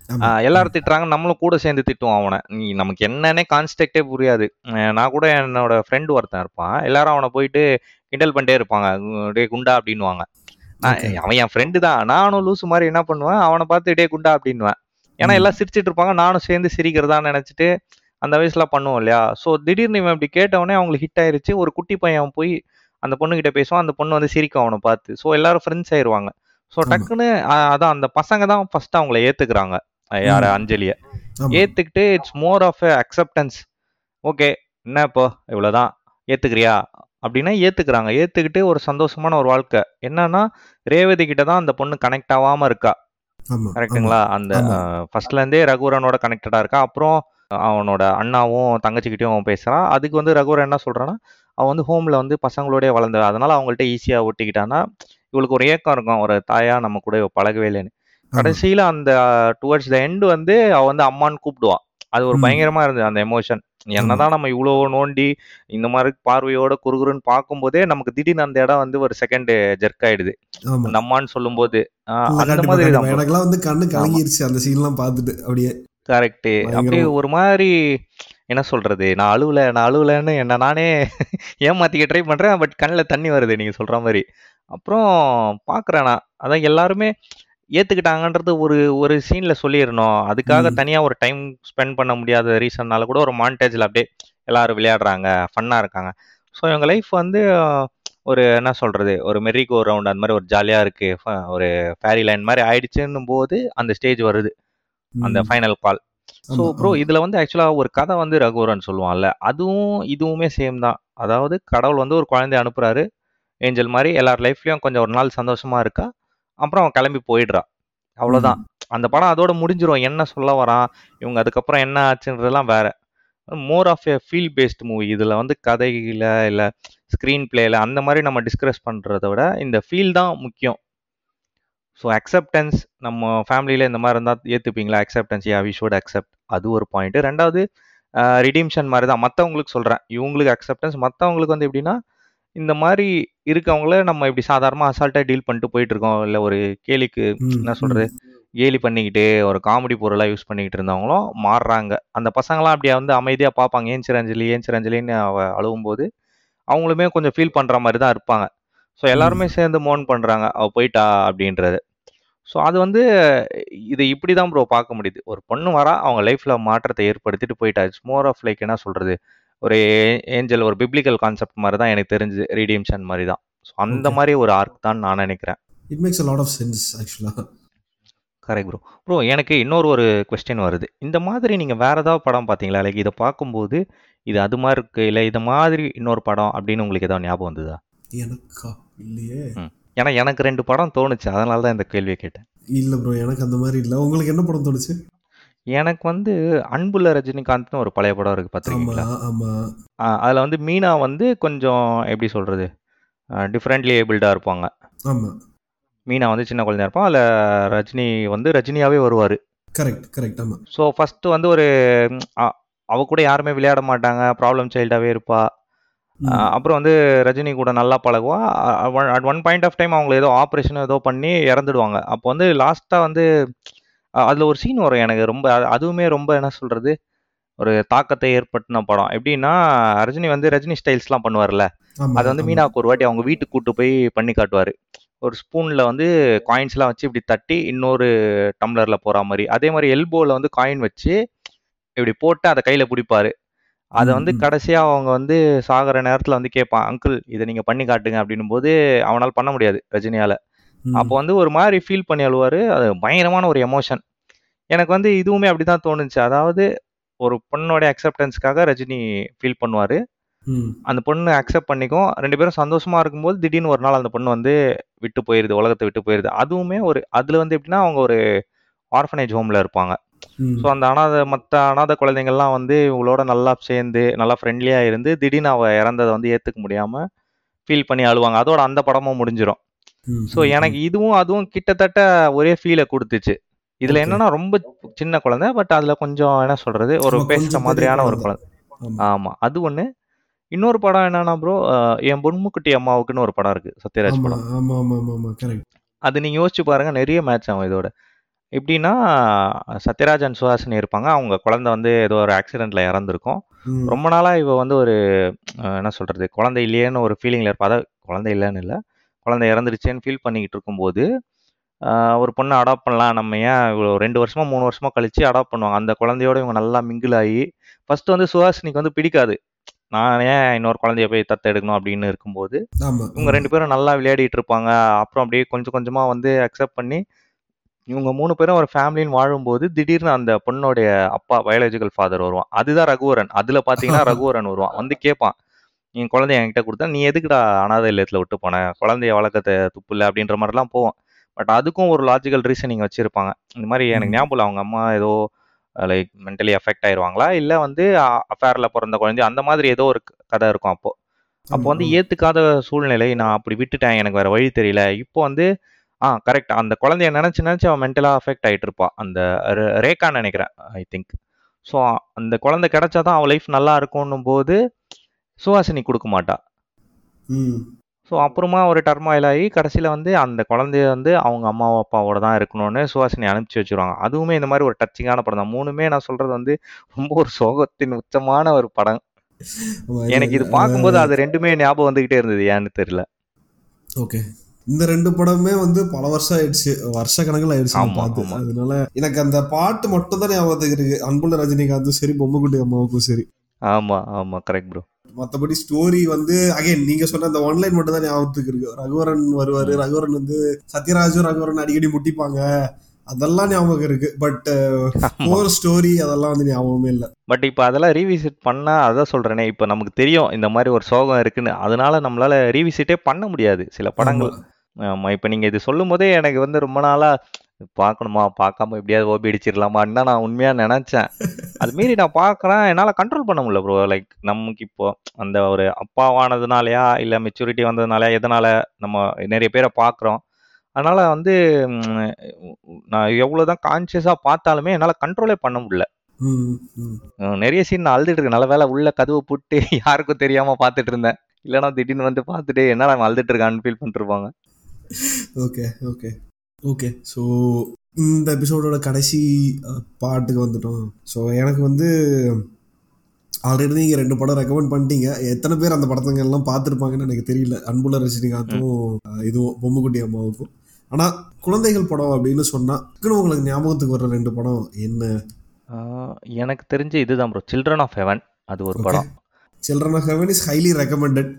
ஆமா ஆஹ் எல்லாரும் திட்டுறாங்க, நம்மளும் கூட சேர்ந்து திட்டுவோம் அவனை. நீ நமக்கு என்னன்னே கான்செப்டே புரியாது. அஹ் நான் கூட என்னோட ஃப்ரெண்டு ஒருத்தன் இருப்பான், எல்லாரும் அவனை போயிட்டு கிண்டல் பண்ணிட்டே இருப்பாங்க, "கு- டேய் குண்டா" அப்படின்னுவாங்க. நான் ஓகே அவன் என் ஃப்ரெண்டு தான், நானும் லூசு மாதிரி என்ன பண்ணுவேன், அவனை பார்த்து டே குண்டா அப்படின்னுவேன். ஏன்னா ம் எல்லாம் சிரிச்சிட்டு இருப்பாங்க, நானும் சேர்ந்து சிரிக்கிறதா நினைச்சிட்டு அந்த வயசுல பண்ணுவோம் இல்லையா. ஸோ திடீர்னு இவன் இப்படி கேட்டவொடனே அவங்களுக்கு ஹிட் ஆயிருச்சு. ஒரு குட்டி பையன் போய் அந்த பொண்ணுகிட்ட பேசுவான், அந்த பொண்ணு வந்து சிரிக்கும் அவனை பார்த்து. ஸோ எல்லாரும் ஃப்ரெண்ட்ஸ் ஆயிருவாங்க. ஸோ ஆமா டக்குன்னு அஹ் அதான் அந்த பசங்க தான் ஃபர்ஸ்ட் அவங்கள ஏத்துக்கிறாங்க. அஹ் யார ம் அஞ்சலிய ஆமா ஏத்துக்கிட்டு it's more of acceptance. Okay, என்ன இப்போ இவ்வளவுதான், ஏத்துக்கிறியா அப்படின்னா ஏத்துக்கிறாங்க. ஏத்துக்கிட்டு ஒரு சந்தோஷமான ஒரு வாழ்க்கை. என்னன்னா, ரேவதி கிட்ட தான் அந்த பொண்ணு கனெக்ட் ஆகாம இருக்கா. ஆமா ஆமா கரெக்ட்டுங்களா? அந்த ஆமா ஃபர்ஸ்ட்ல இருந்தே ரகுவரனோட கனெக்டடா இருக்கா. அப்புறம் அவனோட அண்ணாவும் தங்கச்சிக்கிட்டயும் அவன் பேசுறான். அதுக்கு வந்து ரகுவரன் என்ன சொல்றான்னா, அவன் வந்து ஹோம்ல வந்து பசங்களோடயே வளர்ந்தவ, அதனால அவங்கள்ட்ட ஈஸியா ஒட்டிக்கிட்டான்னா, இவளுக்கு ஒரு ஏக்கம் இருக்கும், ஒரு தாயா நம்ம கூட இவ பழகவே இல்லைன்னு. ஆமா கடைசியில அந்த டுவர்ட்ஸ் த எண்ட் வந்து அவ வந்து அம்மான்னு கூப்பிடுவா. அது ஒரு ம் பயங்கரமா இருந்தது அந்த எமோஷன். ஆமா என்னதான் நம்ம இவ்வளோ நோண்டி இந்த மாதிரி பார்வையோட குறுகுறுன்னு பார்க்கும்போதே நமக்கு திடீர்னு அந்த இடம் வந்து ஒரு செகண்ட் ஜெர்க் ஆயிடுது. ஆமா அந்த அம்மான்னு சொல்லும்போது ஆஹ் இல்ல அந்த கண்டிப்பா மாதிரி தான் கண்டிப்பா ப்ரோ. எனக்கெல்லாம் வந்து கண்ணு ஆமா, கலங்கிருச்சு அந்த சீன்லாம் பார்த்துட்டு அப்படியே கரெக்ட்டு. அப்படியே பயங்கரமா ஒரு மாரி என்ன சொல்றது? நான் அழுவல, நான் அழுவலன்னு என்ன நானே ஏமாத்திக்க ட்ரை பண்றேன். பட் கண்ல தண்ணி வருது நீங்க சொல்ற மாரி. அப்புறம் பார்க்குறேன் நான். அதான் எல்லாருமே ஏத்துக்கிட்டாங்கன்றது ஒரு ஒரு சீன்ல சொல்லிறணும். அதுக்காக ம் தனியா ஒரு டைம் ஸ்பெண்ட் பண்ண முடியாத ரீசன்னால கூட ஒரு மான்டேஜ்ல அப்படியே எல்லாரும் விளையாடுறாங்க, ஃபன்னா இருக்காங்க. ஸோ இவங்க லைஃப் வந்து அஹ், ஒரு என்ன சொல்றது? ஒரு மெர்ரி கோ ரவுண்ட் அந்த மாரி ஒரு ஜாலியா இருக்கு. ஃப ஒரு ஃபேரி லேண்ட் மாரி ஆயிடுச்சுன்னும்போது அந்த ஸ்டேஜ் வருது. அந்த ம் ஃபைனல் கால். ஸோ ஆமா ப்ரோ, ஆமா இதுல வந்து ஆக்சுவலா ஒரு கதை வந்து ரகுவரன் சொல்லுவான்ல, அதுவும் இதுவுமே சேம் தான். அதாவது கடவுள் வந்து ஒரு குழந்தைய அனுப்புறாரு. ஏஞ்சல் மாரி எல்லார் லைஃப்லயும் கொஞ்சம் ஒரு நாள் சந்தோஷமா இருக்கா. அப்புறம் அவன் கிளம்பி போயிடுறா. அவ்வளோதான். ம் அந்த படம் அதோட முடிஞ்சிரும். என்ன சொல்ல வரான், இவங்க அதுக்கப்புறம் என்ன ஆச்சுன்றதெல்லாம் வேற. More of a feel based movie. இதுல வந்து கதையில, இல்ல ஸ்க்ரீன் பிளேல அந்த மாரி நம்ம டிஸ்கஸ் பண்றத விட, இந்த ஃபீல் தான் முக்கியம். ஸோ அக்செப்டன்ஸ், நம்ம ஃபேமிலியில இந்த மாரி இருந்தா ஏத்துப்பீங்களா? Acceptance, yeah we should accept. அது ஒரு பாயிண்ட். ரெண்டாவது அ ரிடீம்ஷன் மாரி தான். மத்தவங்களுக்கு சொல்றேன். இவங்களுக்கு அக்செப்டன்ஸ், மத்தவங்களுக்கு வந்து எப்படின்னா, இந்த மாரி இருக்கவங்கள நம்ம இப்படி சாதாரணமா அசால்ட்டா டீல் பண்ணிட்டு போயிட்டு இருக்கோம். இல்ல ஒரு கேலிக்கு ம் என்ன ம் சொல்றது? கேலி பண்ணிக்கிட்டு, ஒரு காமெடி பொருளா யூஸ் பண்ணிக்கிட்டு இருந்தவங்களும் மாறுறாங்க. அந்த பசங்கலாம் அப்படியே வந்து அமைதியா பார்ப்பாங்க. "ஏன் சிரஞ்சலி, ஏன் சிரஞ்சலின்னு" அவ அழுவும்போது, அவங்களுமே கொஞ்சம் ஃபீல் பண்ற மாரி தான் இருப்பாங்க. ஸோ எல்லாருமே ம் சேர்ந்து மோன் பண்றாங்க, "அவ போயிட்டா" அப்படின்றது. ஸோ அது வந்து இத இப்படி தான் ப்ரோ பார்க்க முடியுது. ஒரு பொண்ணு வரா, அவங்க லைஃப்ல மாற்றத்தை ஏற்படுத்திட்டு போயிட்டா. இட்ஸ் மோர் ஆஃப் லைக் என்ன சொல்றது? ஒரு ஏ ஏஞ்சல், ஒரு பிப்ளிக்கல் கான்செப்ட் மாரி தான் எனக்கு தெரிஞ்சு. ரிடீம்ஷன் மாரி தான். ஸோ அந்த ஓகே மாரி ஒரு ஆர்க் தான் நான் நினைக்கிறேன். It makes a lot of sense actually correct bro. Bro, எனக்கு இன்னொரு ஒரு கொஸ்டின் வருது. இந்த மாதிரி நீங்க வேற ஏதாவது படம் பார்த்தீங்களா? லைக் இத பார்க்கும்போது, இது அது மாரி இருக்கு, இல்ல இது மாதிரி இன்னொரு படம் அப்படின்னு உங்களுக்கு ஏதாவது ஞாபகம் வந்ததா? எனக்கா இல்லையே ம். ஏன்னா எனக்கு ரெண்டு படம் தோணுச்சு. அதனால தான் இந்த கேள்விய கேட்டேன். இல்ல ப்ரோ எனக்கு அந்த மாதிரி இல்ல உங்களுக்கு என்ன படம் தோணுச்சு எனக்கு வந்து அன்புள்ள ரஜினிகாந்த்னு ஒரு பழைய படம் இருக்கு, ஆமா பார்த்துருக்கீங்களா? ஆமா அ அதுல வந்து மீனா வந்து கொஞ்சம் எப்படி சொல்றது? அ டிஃபரெண்ட்லி ஏபிள்டா இருப்பாங்க. ஆமா மீனா வந்து சின்ன குழந்தையா இருப்பான். அதுல ரஜினி வந்து ரஜினியாவே வருவாரு. கரெக்ட் கரெக்ட் ஆமா ஸோ ஃபர்ஸ்ட்டு வந்து ஒரு ம், அ அவ கூட யாருமே விளையாட மாட்டாங்க. ப்ராப்ளம் சைல்டாவே இருப்பா. அ ம் அப்புறம் வந்து ரஜினி கூட நல்லா பழகுவா. Uh one at one point of time அவங்கள ஏதோ ஆப்ரேஷனோ ஏதோ பண்ணி இறந்துடுவாங்க. அப்போ வந்து லாஸ்ட்டா வந்து அ அதுல ஒரு சீன் வரும் எனக்கு ரொம்ப அது அதுவுமே ரொம்ப என்ன சொல்றது? ஒரு தாக்கத்தை ஏற்படுத்தின படம். எப்படின்னா, ரஜினி வந்து ரஜினி ஸ்டைல்ஸ்லாம் பண்ணுவார்ல. ஆமா அத வந்து ஆமா மீனாவுக்கு ஒரு வாட்டி அவங்க வீட்டுக்கு கூட்டு போய் பண்ணி காட்டுவாரு. ஒரு ஸ்பூன்ல வந்து காயின்ஸ்லாம் வச்சு இப்படி தட்டி இன்னொரு டம்ளர்ல போறா மாரி. அதே மாரி எல்போல வந்து காயின் வச்சு இப்படி போட்டு அத கையில புடிப்பாரு. அத ம் வந்து ம் கடைசியா அவங்க வந்து சாகுற நேரத்துல வந்து கேட்பான், "அங்கிள் இத நீங்க பண்ணி காட்டுங்க" அப்படின்னும்போது, அவனால பண்ண முடியாது ரஜினியால. அப்போ ம் வந்து ஒரு மாரி ஃபீல் பண்ணி அழுவாரு. அது பயங்கரமான ஒரு எமோஷன். எனக்கு வந்து இதுவுமே அப்படிதான் தோணுச்சு. அதாவது ஒரு பொண்ணோட அக்செப்டன்ஸ்க்காக ரஜினி ஃபீல் பண்ணுவாரு. ம் அந்த பொண்ணு அக்செப்ட் பண்ணிக்கும். ரெண்டு பேரும் சந்தோஷமா இருக்கும்போது, திடீர்னு ஒரு நாள் அந்த பொண்ணு வந்து விட்டு போயிருது. உலகத்த விட்டு போயிருது. அதுவுமே ஒரு அதுல வந்து எப்படின்னா, அவங்க ஒரு ஆர்ஃபனேஜ் ஹோம்ல இருப்பாங்க. ஸோ ம் அந்த அனாதை மத்த அனாதை குழந்தைங்கள்லாம் வந்து இவங்களோட நல்லா சேர்ந்து, நல்லா ஃப்ரெண்ட்லியா இருந்து, திடீர்னு அவ இறந்தத வந்து ஏத்துக்க முடியாம ஃபீல் பண்ணி அழுவாங்க. அதோட அந்த படமும் முடிஞ்சிரும். ம் ஸோ ம் ம் எனக்கு இதுவும், அதுவும் கிட்டத்தட்ட ஒரே ஃபீல குடுத்துச்சு. இதுல ஓகே என்னன்னா ரொம்ப சின்ன குழந்தை. பட் அதுல கொஞ்சம் என்ன சொல்றது? ஒரு ஆமா பேசுற கொஞ்சம் பெரிய மாதிரியான ஒரு குழந்தை குழந்தை. ஆமா ஆமா. அது ஒண்ணு. இன்னொரு படம் என்னன்னா ப்ரோ, அ என் பொன்முக்குட்டி அம்மாவுக்குன்னு ஒரு படம் இருக்கு. சத்யராஜ் ஆமா படம். ஆமா ஆமா ஆமா ஆமா கரெக்ட் அது நீங்க யோசிச்சு பாருங்க. நெறைய மேட்ச் ஆகும் இதோட. எப்படின்னா சத்யராஜ் அண்ட் சுஹாசினி இருப்பாங்க. அவங்க குழந்தை வந்து ஏதோ ஒரு ஆக்சிடெண்ட்ல இறந்துருக்கும். ம். ரொம்ப நாளா இவ வந்து ஒரு அஹ், என்ன சொல்றது, குழந்தை இல்லையேன்னு ஒரு ஃபீலிங்ல இருப்பா. அதாவது குழந்தை இல்லைன்னு இல்லை, குழந்தை இறந்துருச்சேன்னு ஃபீல் பண்ணிக்கிட்டு இருக்கும்போது ஆஹ், ஒரு பொண்ணை அடாப்ட் பண்ணலாம், நம்ம ஏன் இவ்வளோ ரெண்டு வருஷமா மூணு வருஷமா கழிச்சு அடாப்ட் பண்ணுவாங்க. அந்த குழந்தையோட இவங்க நல்லா மிங்கிள் ஆகி ஃபர்ஸ்ட் வந்து சுஹாசினிக்கு வந்து பிடிக்காது. நான் ஏன் இன்னொரு குழந்தைய போய் தத்து எடுக்கணும் அப்படின்னு இருக்கும்போது ஆமா இவங்க ஆமா ரெண்டு பேரும் நல்லா விளையாடிட்டு இருப்பாங்க. அப்புறம் அப்படியே கொஞ்சம் கொஞ்சமா வந்து அக்செப்ட் பண்ணி இவங்க மூணு பேரும் ஒரு ஃபேமிலின்னு வாழும்போது திடீர்னு அந்த பொண்ணோடைய அப்பா பயாலஜிக்கல் ஃபாதர் வருவான். அதுதான் ரகுவரன். அதுல பாத்தீங்கன்னா ரகுவரன் வருவான், வந்து கேட்பான், என் குழந்தைய என்கிட்ட கொடுத்தா நீ எதுக்குடா அனாதை இல்லத்துல விட்டு போன, குழந்தைய வளர்க்கத்த துப்பு இல்லை அப்படின்ற மாதிரிலாம் போவோம். பட் அதுக்கும் ஒரு லாஜிக்கல் ரீசனிங் வச்சிருப்பாங்க. இந்த மாதிரி எனக்கு ம். ஞாபகம் இல்லை, அவங்க அம்மா ஏதோ லைக் மென்டலி அஃபெக்ட் ஆயிருவாங்களா, இல்லை வந்து அஃபேர்ல பிறந்த குழந்தை, அந்த மாதிரி ஏதோ ஒரு கதை இருக்கும். அப்போ அப்போ ஆமா வந்து ஆமா ஏத்துக்காத சூழ்நிலை, நான் அப்படி விட்டுட்டேன், எனக்கு வேற வழி தெரியல. இப்போ வந்து ஆ கரெக்ட், அந்த குழந்தைய நினைச்சு நினைச்சு அவன் மென்டலா அஃபெக்ட் ஆயிட்டு இருப்பா. அந்த ரே- ரேகான்னு நினைக்கிறேன், ஐ திங்க். ஸோ அந்த குழந்தை கிடைச்சாதான் அவன் லைஃப் நல்லா இருக்கும்னும் போது சுஹாசினி கொடுக்க மாட்டா. ம். ஸோ அப்புறமா ஒரு டர்மாயில் ஆகி கடைசியில் வந்து அந்த குழந்தைய வந்து அவங்க அம்மா அப்பாவோட தான் இருக்கணும்னு சுஹாசினி அனுப்பிச்சு வச்சிருவாங்க. அதுவுமே இந்த மாதிரி ஒரு டச்சிங்கான படம் தான். மூணுமே நான் சொல்றது வந்து ரொம்ப ஒரு சோகத்தின் உச்சமான ஒரு படம். ஆமா, இது எனக்கு இது பார்க்கும்போது அது ரெண்டுமே ஞாபகம் வந்துகிட்டே இருந்தது, ஏன்னு தெரியல. ஓகே. இந்த ரெண்டு படமே வந்து பல வருஷம் ஆயிடுச்சு, வருஷ கணக்கில் ஆயிடுச்சு நான் ஆமா பார்த்து. ஆமா அதனால எனக்கு அந்த பாட்டு மட்டும் தான் ஞாபகத்துக்கு இருக்கு, அன்புள்ள ரஜினிகாந்தும் சரி பொம்மைக்குட்டி அம்மாவுக்கும் சரி. ஆமா ஆமா கரெக்ட் ப்ரோ. மற்றபடி ஸ்டோரி வந்து அகைன் நீங்க சொன்ன அந்த ஒன்லைன் மட்டும் தான் ஞாபகத்துக்கு இருக்கு. ரகுவரன் வருவாரு, ரகுவரன் வந்து சத்யராஜும் ரகுவரன் அடிக்கடி முட்டிப்பாங்க, அதெல்லாம் ஞாபகம் இருக்கு. பட் கோர் ஸ்டோரி அதெல்லாம் வந்து ஞாபகமே இல்லை. பட் இப்போ அதெல்லாம் ரீவிசிட் பண்ணா, அதான் சொல்றேனே, இப்போ நமக்கு தெரியும் இந்த மாதிரி ஒரு சோகம் இருக்குன்னு, அதனால நம்மளால ரீவிசிட்டே பண்ண முடியாது சில ஆமா படங்கள். ஆமா, இப்போ நீங்க இது சொல்லும் போதே எனக்கு வந்து ரொம்ப நாளா பார்க்கணுமா, பார்க்காம எப்படியாவது ஓபி அடிச்சிடலாமான்னு தான் நான் உண்மையா நினைச்சேன். அது மீறி நான் பார்க்குறேன், என்னால் கண்ட்ரோல் பண்ண முடியல ப்ரோ. லைக் நமக்கு இப்போ அந்த ஒரு அப்பாவானதுனாலயா இல்லை மெச்சூரிட்டி வந்ததுனாலயா, எதனால நம்ம நிறைய பேரை பார்க்குறோம், அதனால வந்து ம், நான் எவ்வளோதான் கான்சியஸாக பார்த்தாலுமே என்னால் கண்ட்ரோலே பண்ண முடியல. ம், ம். அஹ் நிறைய சீன் நான் அழுதுட்டு இருக்கேன். நல்ல வேளை உள்ள கதவை போட்டு யாருக்கும் தெரியாம பார்த்துட்டு இருந்தேன். இல்லைன்னா திடீர்னு வந்து பார்த்துட்டு என்னடா அவன் அழுதுட்டு இருக்கான்னு ஃபீல் பண்ணிருப்பாங்க. Okay okay okay. ஸோ இந்த எபிசோடோட கடைசி அஹ், பாட்டுக்கு வந்துட்டோம். ஸோ எனக்கு வந்து ஆல்ரெடி நீங்கள் ரெண்டு படம் ரெக்கமெண்ட் பண்ணிட்டீங்க. எத்தனை பேர் அந்த படத்துங்கெல்லாம் பார்த்துருப்பாங்கன்னு எனக்கு தெரியல, அன்புள்ள ரஜினிகாந்தும் அஹ், இதுவும் பொம்முக்குட்டி அம்மாவுக்கும். ஆனால் குழந்தைகள் படம் அப்படின்னு சொன்னால் உங்களுக்கு ஞாபகத்துக்கு வர்ற ரெண்டு படம் என்ன? ஆஹ் எனக்கு தெரிஞ்சு இதுதான் ப்ரோ, சில்ட்ரன் ஆஃப் ஹெவன். அது ஒரு ஓகே. படம். Children of heaven is highly recommended.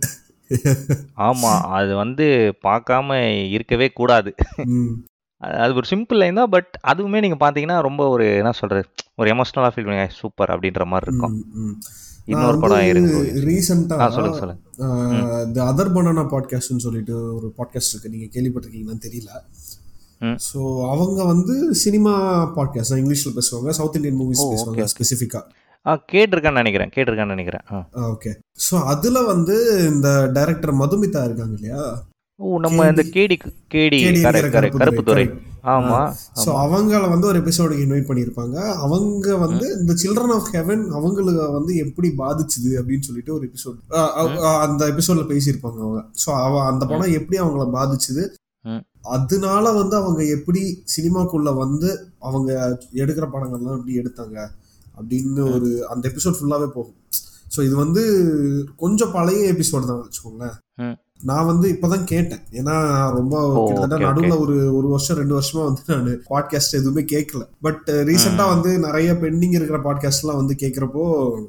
ஆமா, அது வந்து பார்க்காம இருக்கவே கூடாது. ம். அது அது ஒரு சிம்பிள் லைன் தான், பட் அதுவுமே நீங்க பார்த்தீங்கன்னா ரொம்ப ஒரு என்ன சொல்றது, ஒரு எமோஷனலாக ஃபீல் பண்ணுங்க, சூப்பர் அப்படின்ற மாதிரி இருக்கும். ம், ம். நான் இன்னொரு வந்து படம் இருங்க bro. ஆ ரீசெண்டாக சொல்லுங்க சொல்லுங்க. ம் த அதர் பனானா பாட்காஸ்ட்னு சொல்லிட்டு ஒரு பாட்காஸ்ட் இருக்கு, நீங்கள் கேள்விப்பட்டிருக்கீங்கன்னு தெரியல. ம் ஸோ அவங்க வந்து சினிமா பாட்காஸ்ட் இங்கிலீஷில் பேசுவாங்க, சவுத் இந்தியன் ஓ மூவிஸ் ஓகே பேசுவாங்க ஓகே. ஸ்பெசிஃபிக்காக. ஆ கேட்டிருக்கேன்னு நினைக்கிறேன், கேட்டிருக்கேன்னு நினைக்கிறேன். ஆ ஓகே. ஸோ அதில் வந்து இந்த டைரக்டர் மதுமிதா இருக்காங்க இல்லையா, ஓ நம்ம இந்த கேடி கேடி கேடி கேடி இருக்கிற correct correct Karuppudurai, Karuppudurai. Correct. ஆமா ஸோ ஆமா. அவங்கள வந்து ஒரு எபிசோடுக்கு இன்வைட் பண்ணியிருப்பாங்க. அவங்க வந்து ம் இந்த சில்ட்ரன் ஆஃப் ஹெவன் அவங்களுக்கு வந்து எப்படி பாதிச்சுது அப்படின்னு சொல்லிட்டு ஒரு எபிசோட் ம் அந்த எபிசோட்ல பேசியிருப்பாங்க அவங்க. ஸோ அவ அந்த ம் படம் எப்படி அவங்கள பாதிச்சுது, ம் அதனால வந்து அவங்க எப்படி சினிமாக்குள்ள வந்து அவங்க எடுக்கிற படங்கள்லாம் எப்படி எடுத்தாங்க அப்படின்னு ம் ஒரு அந்த எபிசோட் ஃபுல்லாவே போகும். ஸோ இது வந்து கொஞ்சம் பழைய எபிசோட் தான் வச்சுக்கோங்களேன். ம். நான் வந்து இப்பதான் கேட்டேன், ஏன்னா ரொம்ப ஓ கிட்டத்தட்ட ஓகே ஓகே. நடுவில் ஒரு ஒரு வருஷம் ரெண்டு வருஷமா வந்து நான் பாட்காஸ்ட் எதுவுமே கேட்கல. பட் ரீசெண்டா ம் வந்து நிறைய பெண்டிங் இருக்கிற பாட்காஸ்ட் எல்லாம் வந்து கேட்கிறப்போ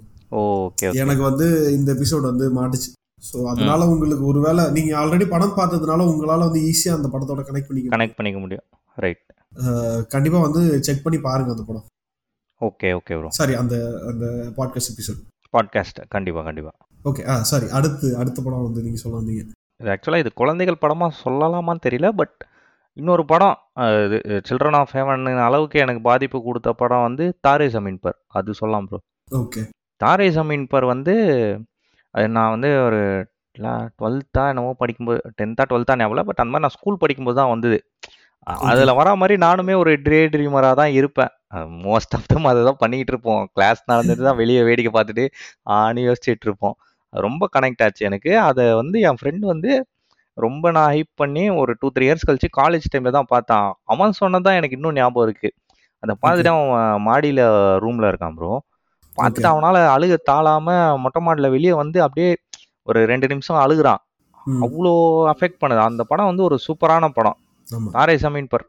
ஓகே ஓகே. எனக்கு வந்து இந்த எபிசோட் வந்து மாட்டுச்சு. ஸோ ம் அதனால உங்களுக்கு ஒருவேளை நீங்க ஆல்ரெடி படம் பார்த்ததுனால உங்களால வந்து ஈஸியா அந்த படத்தோட கனெக்ட் பண்ணிக்க முடியும். கனெக்ட் பண்ணிக்க முடியும். ரைட். அஹ் கண்டிப்பா வந்து செக் பண்ணி பாருங்க அந்த படம். Okay okay bro. சாரி, அந்த அந்த பாட்காஸ்ட் எபிசோட். பாட்காஸ்ட் கண்டிப்பா கண்டிப்பா. ஓகே. ஆ சாரி, அடுத்து அடுத்த படம் வந்து நீங்க சொல்ல வந்தீங்க. இது ஆக்சுவலாக இது குழந்தைகள் படமாக சொல்லலாமான்னு தெரியல, பட் இன்னொரு படம் அஹ், இது சில்ட்ரன் ஆஃப் ஹெவன் அளவுக்கு எனக்கு பாதிப்பு கொடுத்த படம் வந்து தாரே ஜமீன் பர், அது சொல்லலாம் ப்ரோ. ஓகே. தாரே ஜமீன் பர் வந்து அது நான் வந்து ஒரு டுவெல்த்தா என்னமோ படிக்கும்போது, டென்த்தா டுவெல்த்தா ஞாபகம், பட் அந்த மாதிரி நான் ஸ்கூல் படிக்கும்போது தான் வந்தது. ஓகே. அதில் வரா மாதிரி நானுமே ஒரு ட்ரே ட்ரீமராக தான் இருப்பேன். மோஸ்ட் ஆஃப் தம் அதை தான் பண்ணிக்கிட்டு இருப்போம். கிளாஸ் நடந்துட்டு தான் வெளியே வேடிக்கை பார்த்துட்டு ஆன்னு யோசிச்சுட்டு இருப்போம். அது ரொம்ப கனெக்ட் ஆச்சு எனக்கு. அதை வந்து என் ஃப்ரெண்டு வந்து ரொம்ப நான் ஹைப் பண்ணி ஒரு டூ த்ரீ இயர்ஸ் கழிச்சு காலேஜ் டைம்ல தான் பார்த்தேன். அவன் சொன்னதான் எனக்கு இன்னும் ஞாபகம் இருக்கு. அதை ஓகே பார்த்துட்டு அவன் மாடியில ரூம்ல இருக்கான் ப்ரோ. ஓகே பார்த்துட்டு அவனால அழுக தாளாம மொட்டை மாடியில வெளியே வந்து அப்படியே ஒரு ரெண்டு நிமிஷம் அழுகுறான். ம் அவ்வளோ அஃபெக்ட் பண்ணுது. அந்த படம் வந்து ஒரு சூப்பரான படம். ஆமாம் தாரை ஜமீன் பர்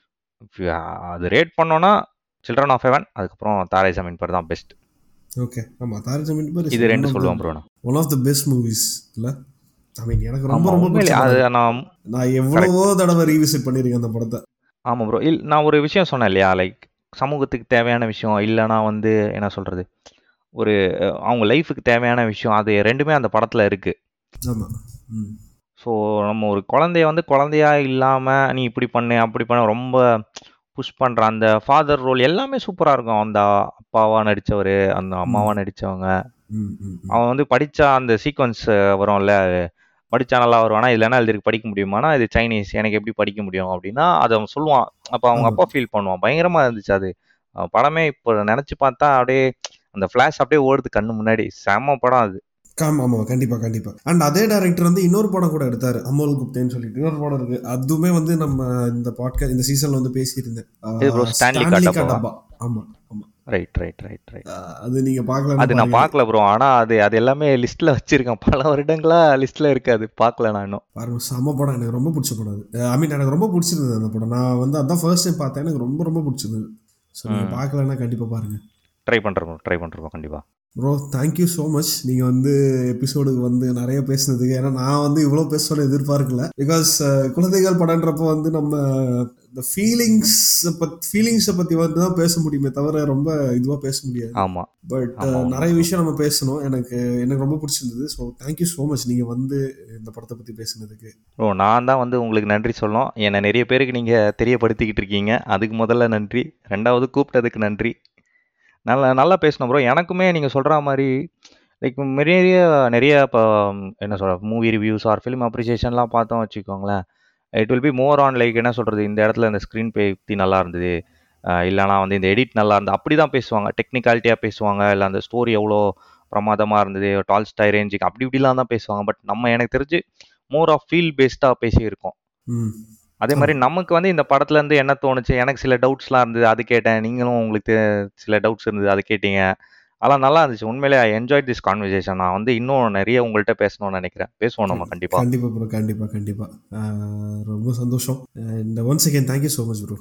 அது ரேட் பண்ணோன்னா சில்ட்ரன் ஆஃப் ஹெவன், அதுக்கப்புறம் தாரை ஜமீன் பர் தான் பெஸ்ட். ஓகே ஆமாம் தாரை ஜமீன் பர் இஸ் இது ஒன் ரெண்டு ஆஃப் த சொல்லுவேன் ப்ரோ நான். One of the best movies இல்லை. ஐ மீன் எனக்கு ரொம்ப ஆமா ரொம்ப உண்மையிலே பிடிச்ச அது படம். நான் நான் கரெக்ட். எவ்வளவோ தடவை ரீவிசிட் பண்ணியிருக்கேன் அந்த படத்தை. ஆமாம் ப்ரோ. இல் நான் ஒரு விஷயம் சொன்னேன் இல்லையா, லைக் சமூகத்துக்கு தேவையான விஷயம் இல்லைனா வந்து என்ன சொல்கிறது, ஒரு அஹ், அவங்க லைஃபுக்கு தேவையான விஷயம், அது ரெண்டுமே அந்த படத்தில் இருக்குது. ஆமாம் ம் ஸோ நம்ம ஒரு குழந்தைய வந்து குழந்தையா இல்லாமல் நீ இப்படி பண்ணு அப்படி பண்ண ரொம்ப புஷ் பண்ணுற அந்த ஃபாதர் ரோல் எல்லாமே சூப்பராக இருக்கும். அந்த அப்பாவாக நடித்தவர், அந்த ம் அம்மாவாக நடித்தவங்க, ம் ம் ம் அவன் வந்து படித்தா அந்த சீக்வன்ஸ் வரும்ல, படித்தா நல்லா வருவானா இல்லைன்னா எழுதிருக்கு படிக்க முடியுமானா இது சைனீஸ் எனக்கு எப்படி படிக்க முடியும் அப்படின்னா அதை அவன் சொல்லுவான். அப்போ அவங்க ஆமாம் அப்பா ஃபீல் பண்ணுவான். பயங்கரமாக இருந்துச்சு அது. அஹ் படமே இப்போ நினச்சி பார்த்தா அப்படியே அந்த ஃப்ளாஷ் அப்படியே ஓடுது கண்ணு முன்னாடி. செம்ம படம் அது. காம் ஆமாம் கண்டிப்பாக கண்டிப்பாக. அண்ட் அதே டைரக்டர் வந்து இன்னொரு படம் கூட எடுத்தார், அமோல் குப்தேன்னு சொல்லிட்டு இன்னொரு படம் இருக்கு. அதுவுமே வந்து நம்ம இந்த பாட்காஸ்ட் இந்த சீசன்ல வந்து பேசியிருந்தேன். இது bro Stanley Stanley Kattappa. Kattappa. ஆமாம் ஆமாம். Right right right right. ஆஹ் அது நீங்க பார்க்கலன்னா அது நான் பாருங்க. பார்க்கல ப்ரோ. ஆனால் அது அது எல்லாமே லிஸ்ட்டில் வச்சுருக்கேன். பல வருடங்களாக லிஸ்ட்டில் இருக்காது, பார்க்கல நான் இன்னும். பாருங்க செம்ம படம், எனக்கு ரொம்ப பிடிச்ச படம் அது. ஐ மீன் எனக்கு ரொம்ப பிடிச்சிருந்தது அந்த படம். நான் வந்து அதான் ஃபர்ஸ்ட் டைம் பார்த்தேன், எனக்கு ரொம்ப ரொம்ப பிடிச்சிருந்தது. ஸோ நீங்கள் ம் பார்க்கலன்னா கண்டிப்பாக பாருங்க. ட்ரை பண்ணுறோம் ட்ரை பண்ணுறோம் கண்டிப்பாக. Bro thank you so much. நீங்கள் வந்து எபிசோடுக்கு வந்து நிறைய பேசுனதுக்கு. ஏன்னா நான் வந்து இவ்வளோ பேசணும்னு எதிர்பார்க்கல. பிகாஸ் குழந்தைகள் படன்றப்போ வந்து நம்ம இந்த ஃபீலிங்ஸை பற்றி ஃபீலிங்ஸை பற்றி வந்து தான் பேச முடியுமே தவிர ரொம்ப இதுவாக பேச முடியாது. ஆமாம் பட் ஆமாம் உண்மை நிறைய ப்ரோ. விஷயம் நம்ம பேசணும். எனக்கு எனக்கு ரொம்ப பிடிச்சிருந்தது. ஸோ தேங்க்யூ ஸோ மச் நீங்கள் வந்து இந்த படத்தை பற்றி பேசுனதுக்கு. ப்ரோ நான் தான் வந்து உங்களுக்கு நன்றி சொல்லணும். என்னை நிறைய பேருக்கு நீங்கள் தெரியப்படுத்திக்கிட்டு இருக்கீங்க, அதுக்கு முதல்ல நன்றி. ரெண்டாவது கூப்பிட்டதுக்கு நன்றி. நல்லா நல்லா பேசணும் ப்ரோ. எனக்குமே நீங்கள் சொல்கிற மாதிரி லைக் நிறைய நிறைய இப்போ என்ன சொல்ற மூவி ரிவ்யூஸ் ஆர் ஃபிலிம் அப்ரிசியேஷன்லாம் பார்த்தோம் வச்சுக்கோங்களேன், it will be more on like என்ன சொல்கிறது, இந்த இடத்துல இந்த ஸ்க்ரீன் பே பற்றி நல்லா இருந்தது, அஹ் இல்லைனா வந்து இந்த எடிட் நல்லா இருந்தது அப்படி தான் பேசுவாங்க. டெக்னிக்காலிட்டியாக பேசுவாங்க, இல்லை அந்த ஸ்டோரி எவ்வளோ பிரமாதமாக இருந்தது, டால்ஸ்டாய் ரேஞ்சுக்கு அப்படி இப்படிலாம் தான் பேசுவாங்க. பட் நம்ம எனக்கு தெரிஞ்சு மோர் ஆஃப் ஃபீல் பேஸ்டாக பேசியிருக்கோம். ம் அதே மாதிரி ஆமாம் நமக்கு வந்து இந்த படத்துல இருந்து என்ன தோணுச்சு, எனக்கு சில டவுட்ஸ்லாம் இருந்தது, அது கேட்டேன். நீங்களும் உங்களுக்கு தெ- சில டவுட்ஸ் இருந்தது, அது கேட்டீங்க. அதெல்லாம் நல்லா இருந்துச்சு. உண்மையிலே ஐ என்ஜாய் திஸ் கான்வர்சேஷன். நான் வந்து இன்னும் நிறைய உங்கள்கிட்ட பேசணும்னு நினைக்கிறேன். பேசுவோம் நம்ம கண்டிப்பா. கண்டிப்பாக ப்ரோ கண்டிப்பாக கண்டிப்பாக. ரொம்ப சந்தோஷம். இந்த once again thank you so much bro.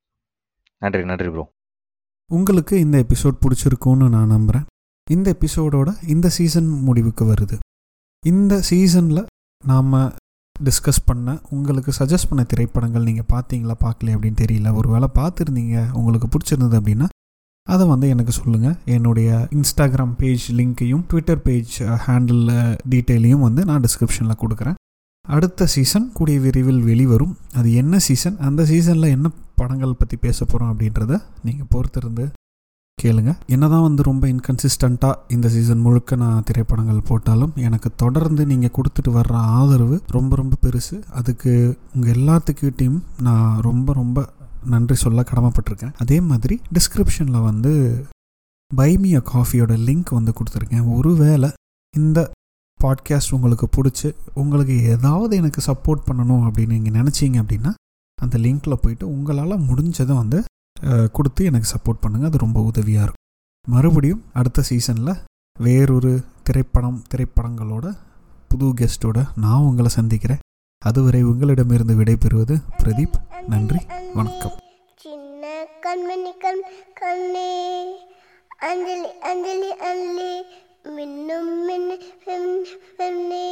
நன்றி நன்றி ப்ரோ. உங்களுக்கு இந்த எபிசோட் பிடிச்சிருக்கும்னு நான் நம்புகிறேன். இந்த எபிசோடோட இந்த சீசன் முடிவுக்கு வருது. இந்த சீசனில் நாம் டிஸ்கஸ் பண்ண உங்களுக்கு சஜஸ்ட் பண்ண திரைப்படங்கள் நீங்கள் பார்த்தீங்களா பார்க்கல அப்படின்னு தெரியல. ஒரு வேளை பார்த்துருந்தீங்க உங்களுக்கு பிடிச்சிருந்தது அப்படின்னா அதை வந்து எனக்கு சொல்லுங்கள். என்னுடைய இன்ஸ்டாகிராம் பேஜ் லிங்க்கையும் ட்விட்டர் பேஜ் ஹேண்டில் டீட்டெயிலையும் வந்து நான் டிஸ்கிரிப்ஷனில் கொடுக்குறேன். அடுத்த சீசன் கூடிய விரைவில் வெளிவரும். அது என்ன சீசன், அந்த சீசனில் என்ன படங்கள் பற்றி பேச போகிறோம் அப்படின்றத நீங்கள் பொறுத்திருந்து கேளுங்க. என்னதான் வந்து ரொம்ப இன்கன்சிஸ்டண்ட்டாக இந்த சீசன் முழுக்க நான் திரைப்படங்கள் போட்டாலும் எனக்கு தொடர்ந்து நீங்கள் கொடுத்துட்டு வர்ற ஆதரவு ரொம்ப ரொம்ப பெருசு. அதுக்கு உங்கள் எல்லாத்துக்கிட்டையும் நான் ரொம்ப ரொம்ப நன்றி சொல்ல கடமைப்பட்டிருக்கேன். அதே மாதிரி டிஸ்கிரிப்ஷனில் வந்து பை மீ அ காஃபியோட லிங்க் வந்து கொடுத்துருக்கேன். ஒருவேளை இந்த பாட்காஸ்ட் உங்களுக்கு பிடிச்சி உங்களுக்கு ஏதாவது எனக்கு சப்போர்ட் பண்ணணும் அப்படின்னு நீங்கள் நினச்சிங்க அப்படின்னா அந்த லிங்க்கில் போயிட்டு உங்களால் முடிஞ்சதை வந்து கொடுத்து எனக்கு சப்போர்ட் பண்ணுங்கள். அது ரொம்ப உதவியாக இருக்கும். மறுபடியும் அடுத்த சீசனில் வேறொரு திரைப்படம் திரைப்படங்களோட புது கெஸ்ட்டோட நான் உங்களை சந்திக்கிறேன். அதுவரை உங்களிடமிருந்து விடைபெறுவது பிரதீப். நன்றி, வணக்கம். சின்ன கண்மணி கண் கண்ணே அஞ்சலி அஞ்சலி அஞ்சலி மின்னும் மின்னு பெண்ணே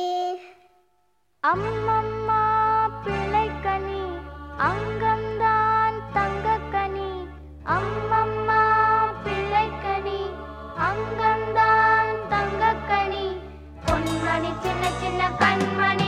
அம்மம்மா பிள்ளைக்கனி அங்கம்தான் தங்கக்கனி அம்மம்மா பிள்ளைக்கனி அங்கம்தான் தங்கக்கனி பொன்மணி சின்ன சின்ன கண்மணி